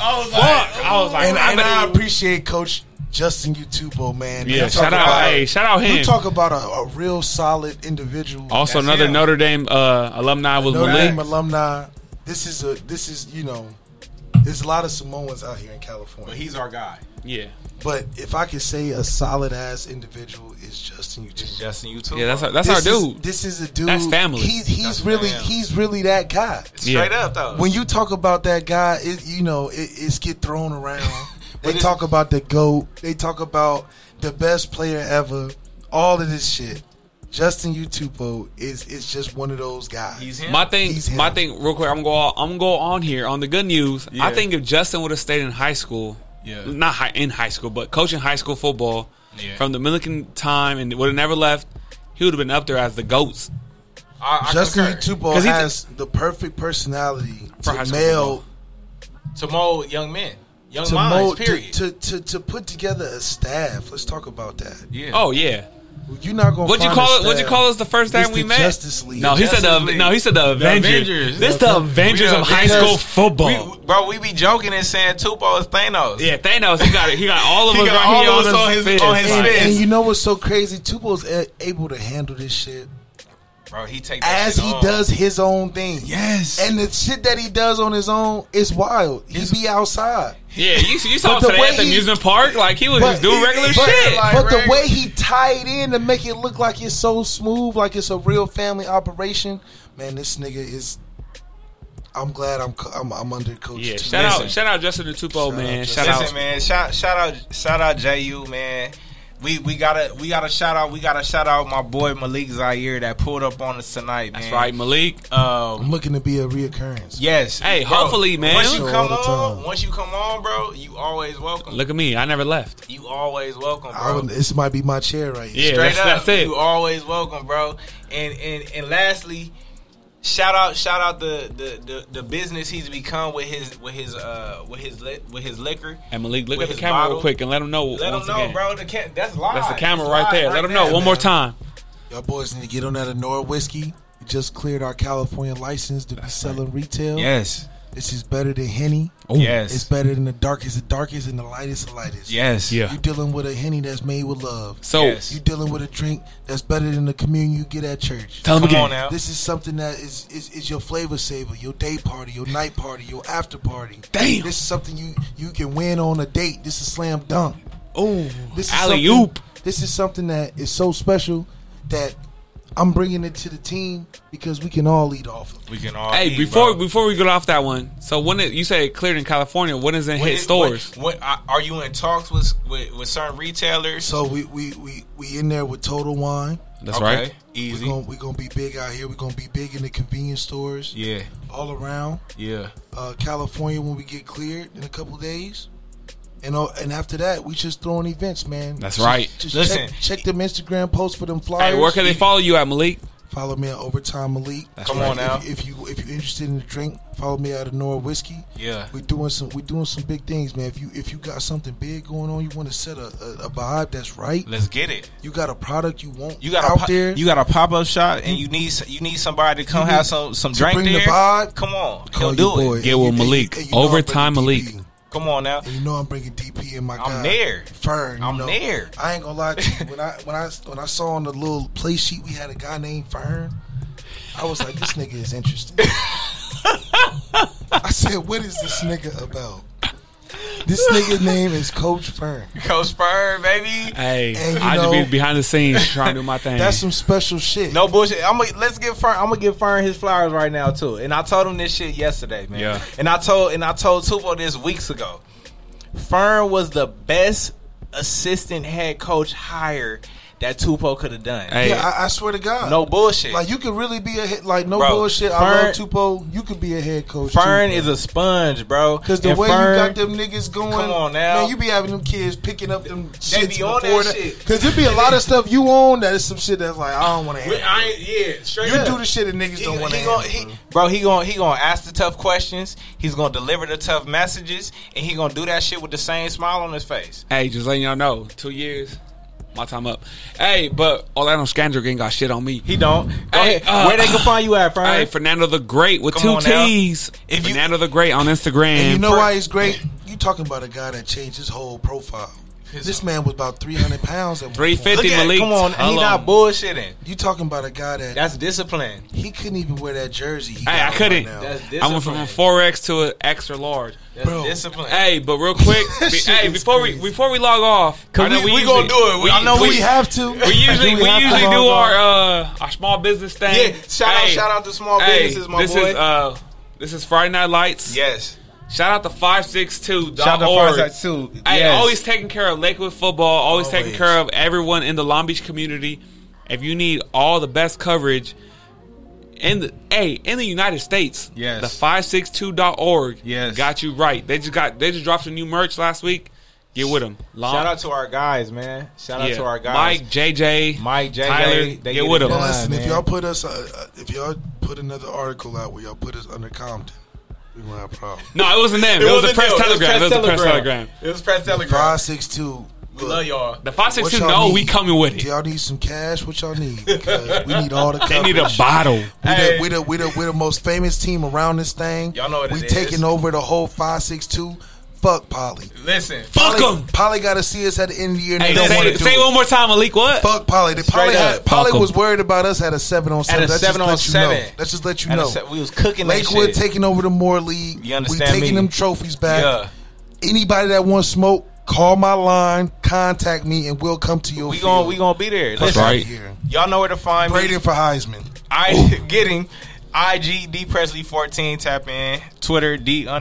C: I appreciate Coach Justin Utupo, man.
A: Yeah, shout out him.
C: You talk about a real solid individual.
A: Also, another Notre Dame alumni was Malik.
C: Notre Dame alumni. This is there's a lot of Samoans out here in California.
B: But he's our guy.
A: Yeah.
C: But if I could say a solid ass individual is Justin Utupo.
A: Yeah, that's our dude.
C: This is a dude.
A: That's family.
C: He's really that guy.
B: Straight up though.
C: When you talk about that guy, it's get thrown around. They talk about the GOAT. They talk about the best player ever. All of this shit. Justin Utupo is just one of those guys.
B: He's him.
A: My thing, real quick. I'm gonna go on here on the good news. Yeah. I think if Justin would have stayed in high school, in high school, but coaching high school football from the Dominican time, and would have never left, he would have been up there as the GOATs.
C: Justin Utupo has the perfect personality to
B: mold young men. Young minds, period.
C: To put together a staff. Let's talk about that.
B: Yeah.
A: Oh yeah.
C: You're not gonna.
A: What'd you call us the first time we met?
C: Justice League.
A: No, he said the Avengers. This the Avengers of high school football.
B: We be joking and saying Tupo is Thanos.
A: Yeah, Thanos. He got all of us right here on his fist.
C: And you know what's so crazy? Tupo's able to handle this shit.
B: Bro, he
C: does his own thing.
B: Yes.
C: And the shit that he does on his own is wild. He be outside.
A: Yeah, you saw him today at the amusement park. Like, he was just doing regular shit.
C: But the way he tied in to make it look like it's so smooth, like it's a real family operation, man, this nigga is... I'm glad I'm under Coach.
A: Yeah, shout out Justin Utupo, man. Shout
B: out JU, man. We gotta shout out my boy Malik Zaire that pulled up on us tonight, man.
A: That's right, Malik.
C: I'm looking to be a reoccurrence.
B: Yes.
A: Hey, bro, hopefully, man.
B: Once you come on, bro, you always welcome.
A: Look at me, I never left.
B: You always welcome, bro.
C: This might be my chair right here.
A: Yeah,
B: straight up.
A: That's it.
B: You always welcome, bro. And lastly, shout out the business he's become with his liquor.
A: And Malik, look at the camera real quick and let him know.
B: Let him know, bro. That's live.
A: That's the camera right there. Let him know one more time.
C: Y'all boys need to get on that Anora whiskey. We just cleared our California license to be selling retail.
B: Yes.
C: This is better than Henny.
B: Oh. Yes.
C: It's better than the darkest and the lightest.
B: Yes.
A: Yeah.
C: You're dealing with a Henny that's made with love.
A: So
C: you're dealing with a drink that's better than the communion you get at church.
A: Tell them again.
B: On now.
C: This is something that is your flavor saver, your day party, your night party, your after party.
A: Damn.
C: This is something you can win on a date. This is slam dunk.
A: Oh,
C: this is
A: alley-oop.
C: This is something that is so special that I'm bringing it to the team because we can all eat off of it.
B: We can all
A: eat, before we get off that one, so when you say it cleared in California, when is it hit stores?
B: Are you in talks with certain retailers?
C: So we in there with Total Wine.
A: That's right.
B: Easy.
C: We're gonna be big out here. We're gonna be big in the convenience stores.
B: Yeah.
C: All around.
B: Yeah.
C: California when we get cleared in a couple of days. And after that, we just throwing events, man.
A: That's right.
C: Just listen, check them Instagram posts for them flyers.
A: Hey, where can they follow you at, Malik?
C: Follow me at Overtime Malik.
B: Come on now.
C: If you're interested in the drink, follow me at Anora Whiskey.
B: Yeah.
C: We're doing some big things, man. If you got something big going on, you want to set a vibe that's right.
B: Let's get it.
C: You got a product you want
B: out
C: there.
B: You got a pop-up shop and you need somebody to come have some drink
C: bring
B: there.
C: The vibe,
B: come on.
C: Call
B: He'll do it.
A: Get with Malik. Overtime Malik.
B: Come on now.
C: And you know I'm bringing DP in my guy.
B: I'm there.
C: Fern.
B: I'm there.
C: I ain't gonna lie to you. When I saw on the little play sheet we had a guy named Fern, I was like, this nigga is interesting. I said, what is this nigga about? This nigga's name is Coach Fern.
B: Coach Fern, baby.
A: Hey, I just be behind the scenes trying to do my thing.
C: That's some special shit.
B: No bullshit. I'm gonna give Fern his flowers right now too. And I told him this shit yesterday, man.
A: Yeah.
B: And I told Tupo this weeks ago. Fern was the best assistant head coach hire that Tupou could have done.
A: Hey.
C: Yeah, I swear to God.
B: No bullshit.
C: Like, you could really be a head, like, no
B: Bro,
C: bullshit.
B: Fern,
C: I love Tupou. You could be a head coach.
B: Fern
C: too,
B: is a sponge, bro.
C: Because the way
B: Fern,
C: you got them niggas going,
B: come on now.
C: man, you be having them kids picking up them shit
B: be on
C: before
B: that shit.
C: Because there be a lot of stuff you own that is some shit that's like, I don't want to handle.
B: Straight
C: You
B: up.
C: do the shit that niggas don't want to handle.
B: Bro, he gonna ask the tough questions. He's gonna deliver the tough messages, and he gonna do that shit with the same smile on his face.
A: Hey, just letting y'all know, 2 years, my time up. Hey, but Orlando Scandrick ain't got shit on me.
B: He don't. Hey, where they can find you at, Fern?
A: Hey, Fernando the Great with
B: Come
A: 2
B: on
A: T's. Fernando the Great on Instagram.
C: And you know why he's great? You talking about a guy that changed his whole profile. This man was about 300 pounds at
A: 350,
B: Look at,
A: Malik.
B: come on, he not bullshitting.
C: You talking about a guy
B: That's discipline.
C: he couldn't even wear that jersey.
A: Hey, I couldn't.
C: Right now.
B: That's discipline.
A: I went from a 4X to an extra large.
B: That's
C: Bro.
B: discipline.
A: Hey, but real quick, hey, before we log off, I know
B: we
A: usually-
B: gonna do it. I know
C: Do we have to?
A: We usually do our small business thing.
B: Yeah, shout out to small businesses, my boy.
A: This is Friday Night Lights.
B: Yes.
A: Shout out to 562.org.
B: Shout out to 562.
A: Hey,
B: Yes.
A: always taking care of Lakewood football. Always taking care of everyone in the Long Beach community. If you need all the best coverage in the United States,
B: Yes.
A: the 562.org
B: Yes.
A: got you right. They just dropped some new merch last week. Get with them.
B: Shout out to our guys, man. Shout out to our guys.
A: Mike, JJ,
B: Tyler,
A: Tyler, get with them.
C: Well, listen,
B: man.
C: if y'all put us, if y'all put another article out where y'all put us under Compton, we won't have a problem.
A: No, it wasn't them. It was a press telegram. It was a press telegram.
B: It was press telegram.
C: 562.
B: We love y'all.
A: The 562
C: What y'all
A: know we
C: need?
A: coming with
C: Do
A: it.
C: y'all need some cash? What y'all need? Because we need all the
A: They
C: coverage.
A: need a bottle.
C: We the most famous team around this thing.
B: Y'all know what
C: we
B: it
C: taking
B: is.
C: over the whole 562. Fuck Polly.
B: Listen.
A: Fuck them.
C: Polly got to see us at the end of the year. And
A: Hey,
C: they don't want to do
A: say
C: it.
A: one more time, Malik. What?
C: Fuck Polly. Polly
A: Fuck 'em.
C: was worried about us at a 7-on-7.
B: At a
C: Let's just let you
B: 7-on-7.
C: know. Let's just let you know.
B: We was cooking that
C: Lakewood
B: shit.
C: taking over the Moore League.
B: You understand
C: we taking
B: me?
C: them trophies back.
B: Yeah.
C: Anybody that wants smoke, call my line, contact me, and we'll come to your
B: We
C: field.
B: gonna be there.
C: Fuck
B: Listen,
C: outta
A: right.
C: here.
B: y'all know where to find me.
C: Braden for Heisman.
B: Getting IG D Presley 14. Tap in Twitter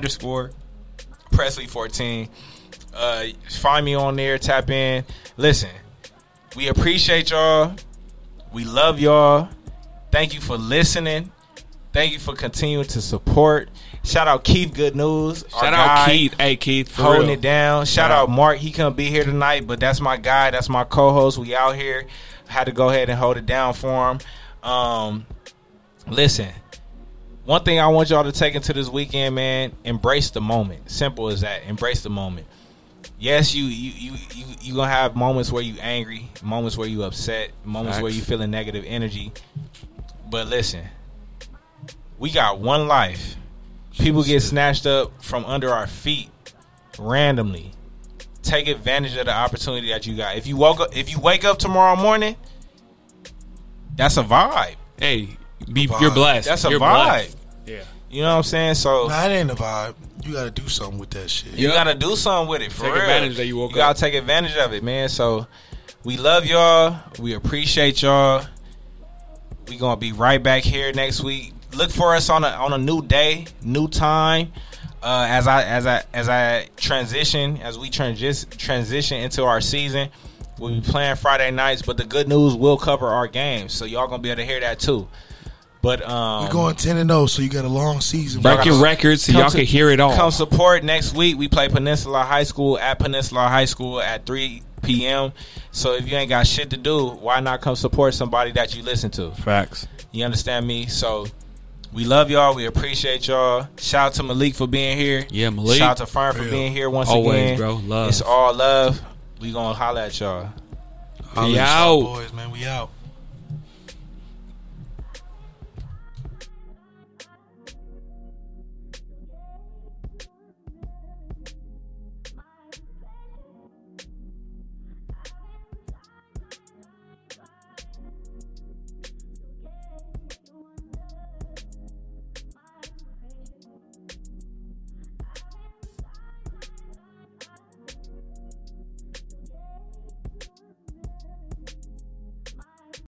B: D_Presley 14. Find me on there. Tap in. Listen, we appreciate y'all. We love y'all. Thank you for listening. Thank you for continuing to support. Shout out Keith Good News.
A: Shout out Keith. Hey, Keith. For
B: Holding
A: real.
B: it down. Shout out Mark. He couldn't be here tonight, but that's my guy. That's my co-host. We out here. Had to go ahead and hold it down for him. Listen, one thing I want y'all to take into this weekend, man, embrace the moment. Simple as that. Embrace the moment. Yes, you gonna have moments where you angry, moments where you upset, moments where you feeling negative energy. But listen, we got one life. People get snatched up from under our feet randomly. Take advantage of the opportunity that you got. If you wake up tomorrow morning, that's a vibe.
A: Hey, you're blessed.
B: That's a
A: You're
B: vibe.
A: blessed. Yeah.
B: You know what I'm saying? So
C: Nah, it ain't a vibe. You got to do something with that shit.
B: you gotta do something with it. For
A: Take
B: real.
A: advantage that you woke
B: You gotta
A: up.
B: take advantage of it, man. So we love y'all. We appreciate y'all. We gonna be right back here next week. Look for us on a new day, new time. As I transition into our season, we'll be playing Friday nights. But the good news, we'll cover our games, so y'all gonna be able to hear that too. But
C: We're going 10-0, so you got a long season.
A: Break your records so y'all can hear it all.
B: Come support next week. We play Peninsula High School at 3 p.m. So if you ain't got shit to do, why not come support somebody that you listen to?
A: Facts.
B: You understand me? So we love y'all. We appreciate y'all. Shout out to Malik for being here.
A: Yeah, Malik.
B: Shout out to Fern for being here once
A: Always,
B: again.
A: bro. Love.
B: It's all love. We gonna holla at y'all.
C: Holla at y'all boys, man. We out.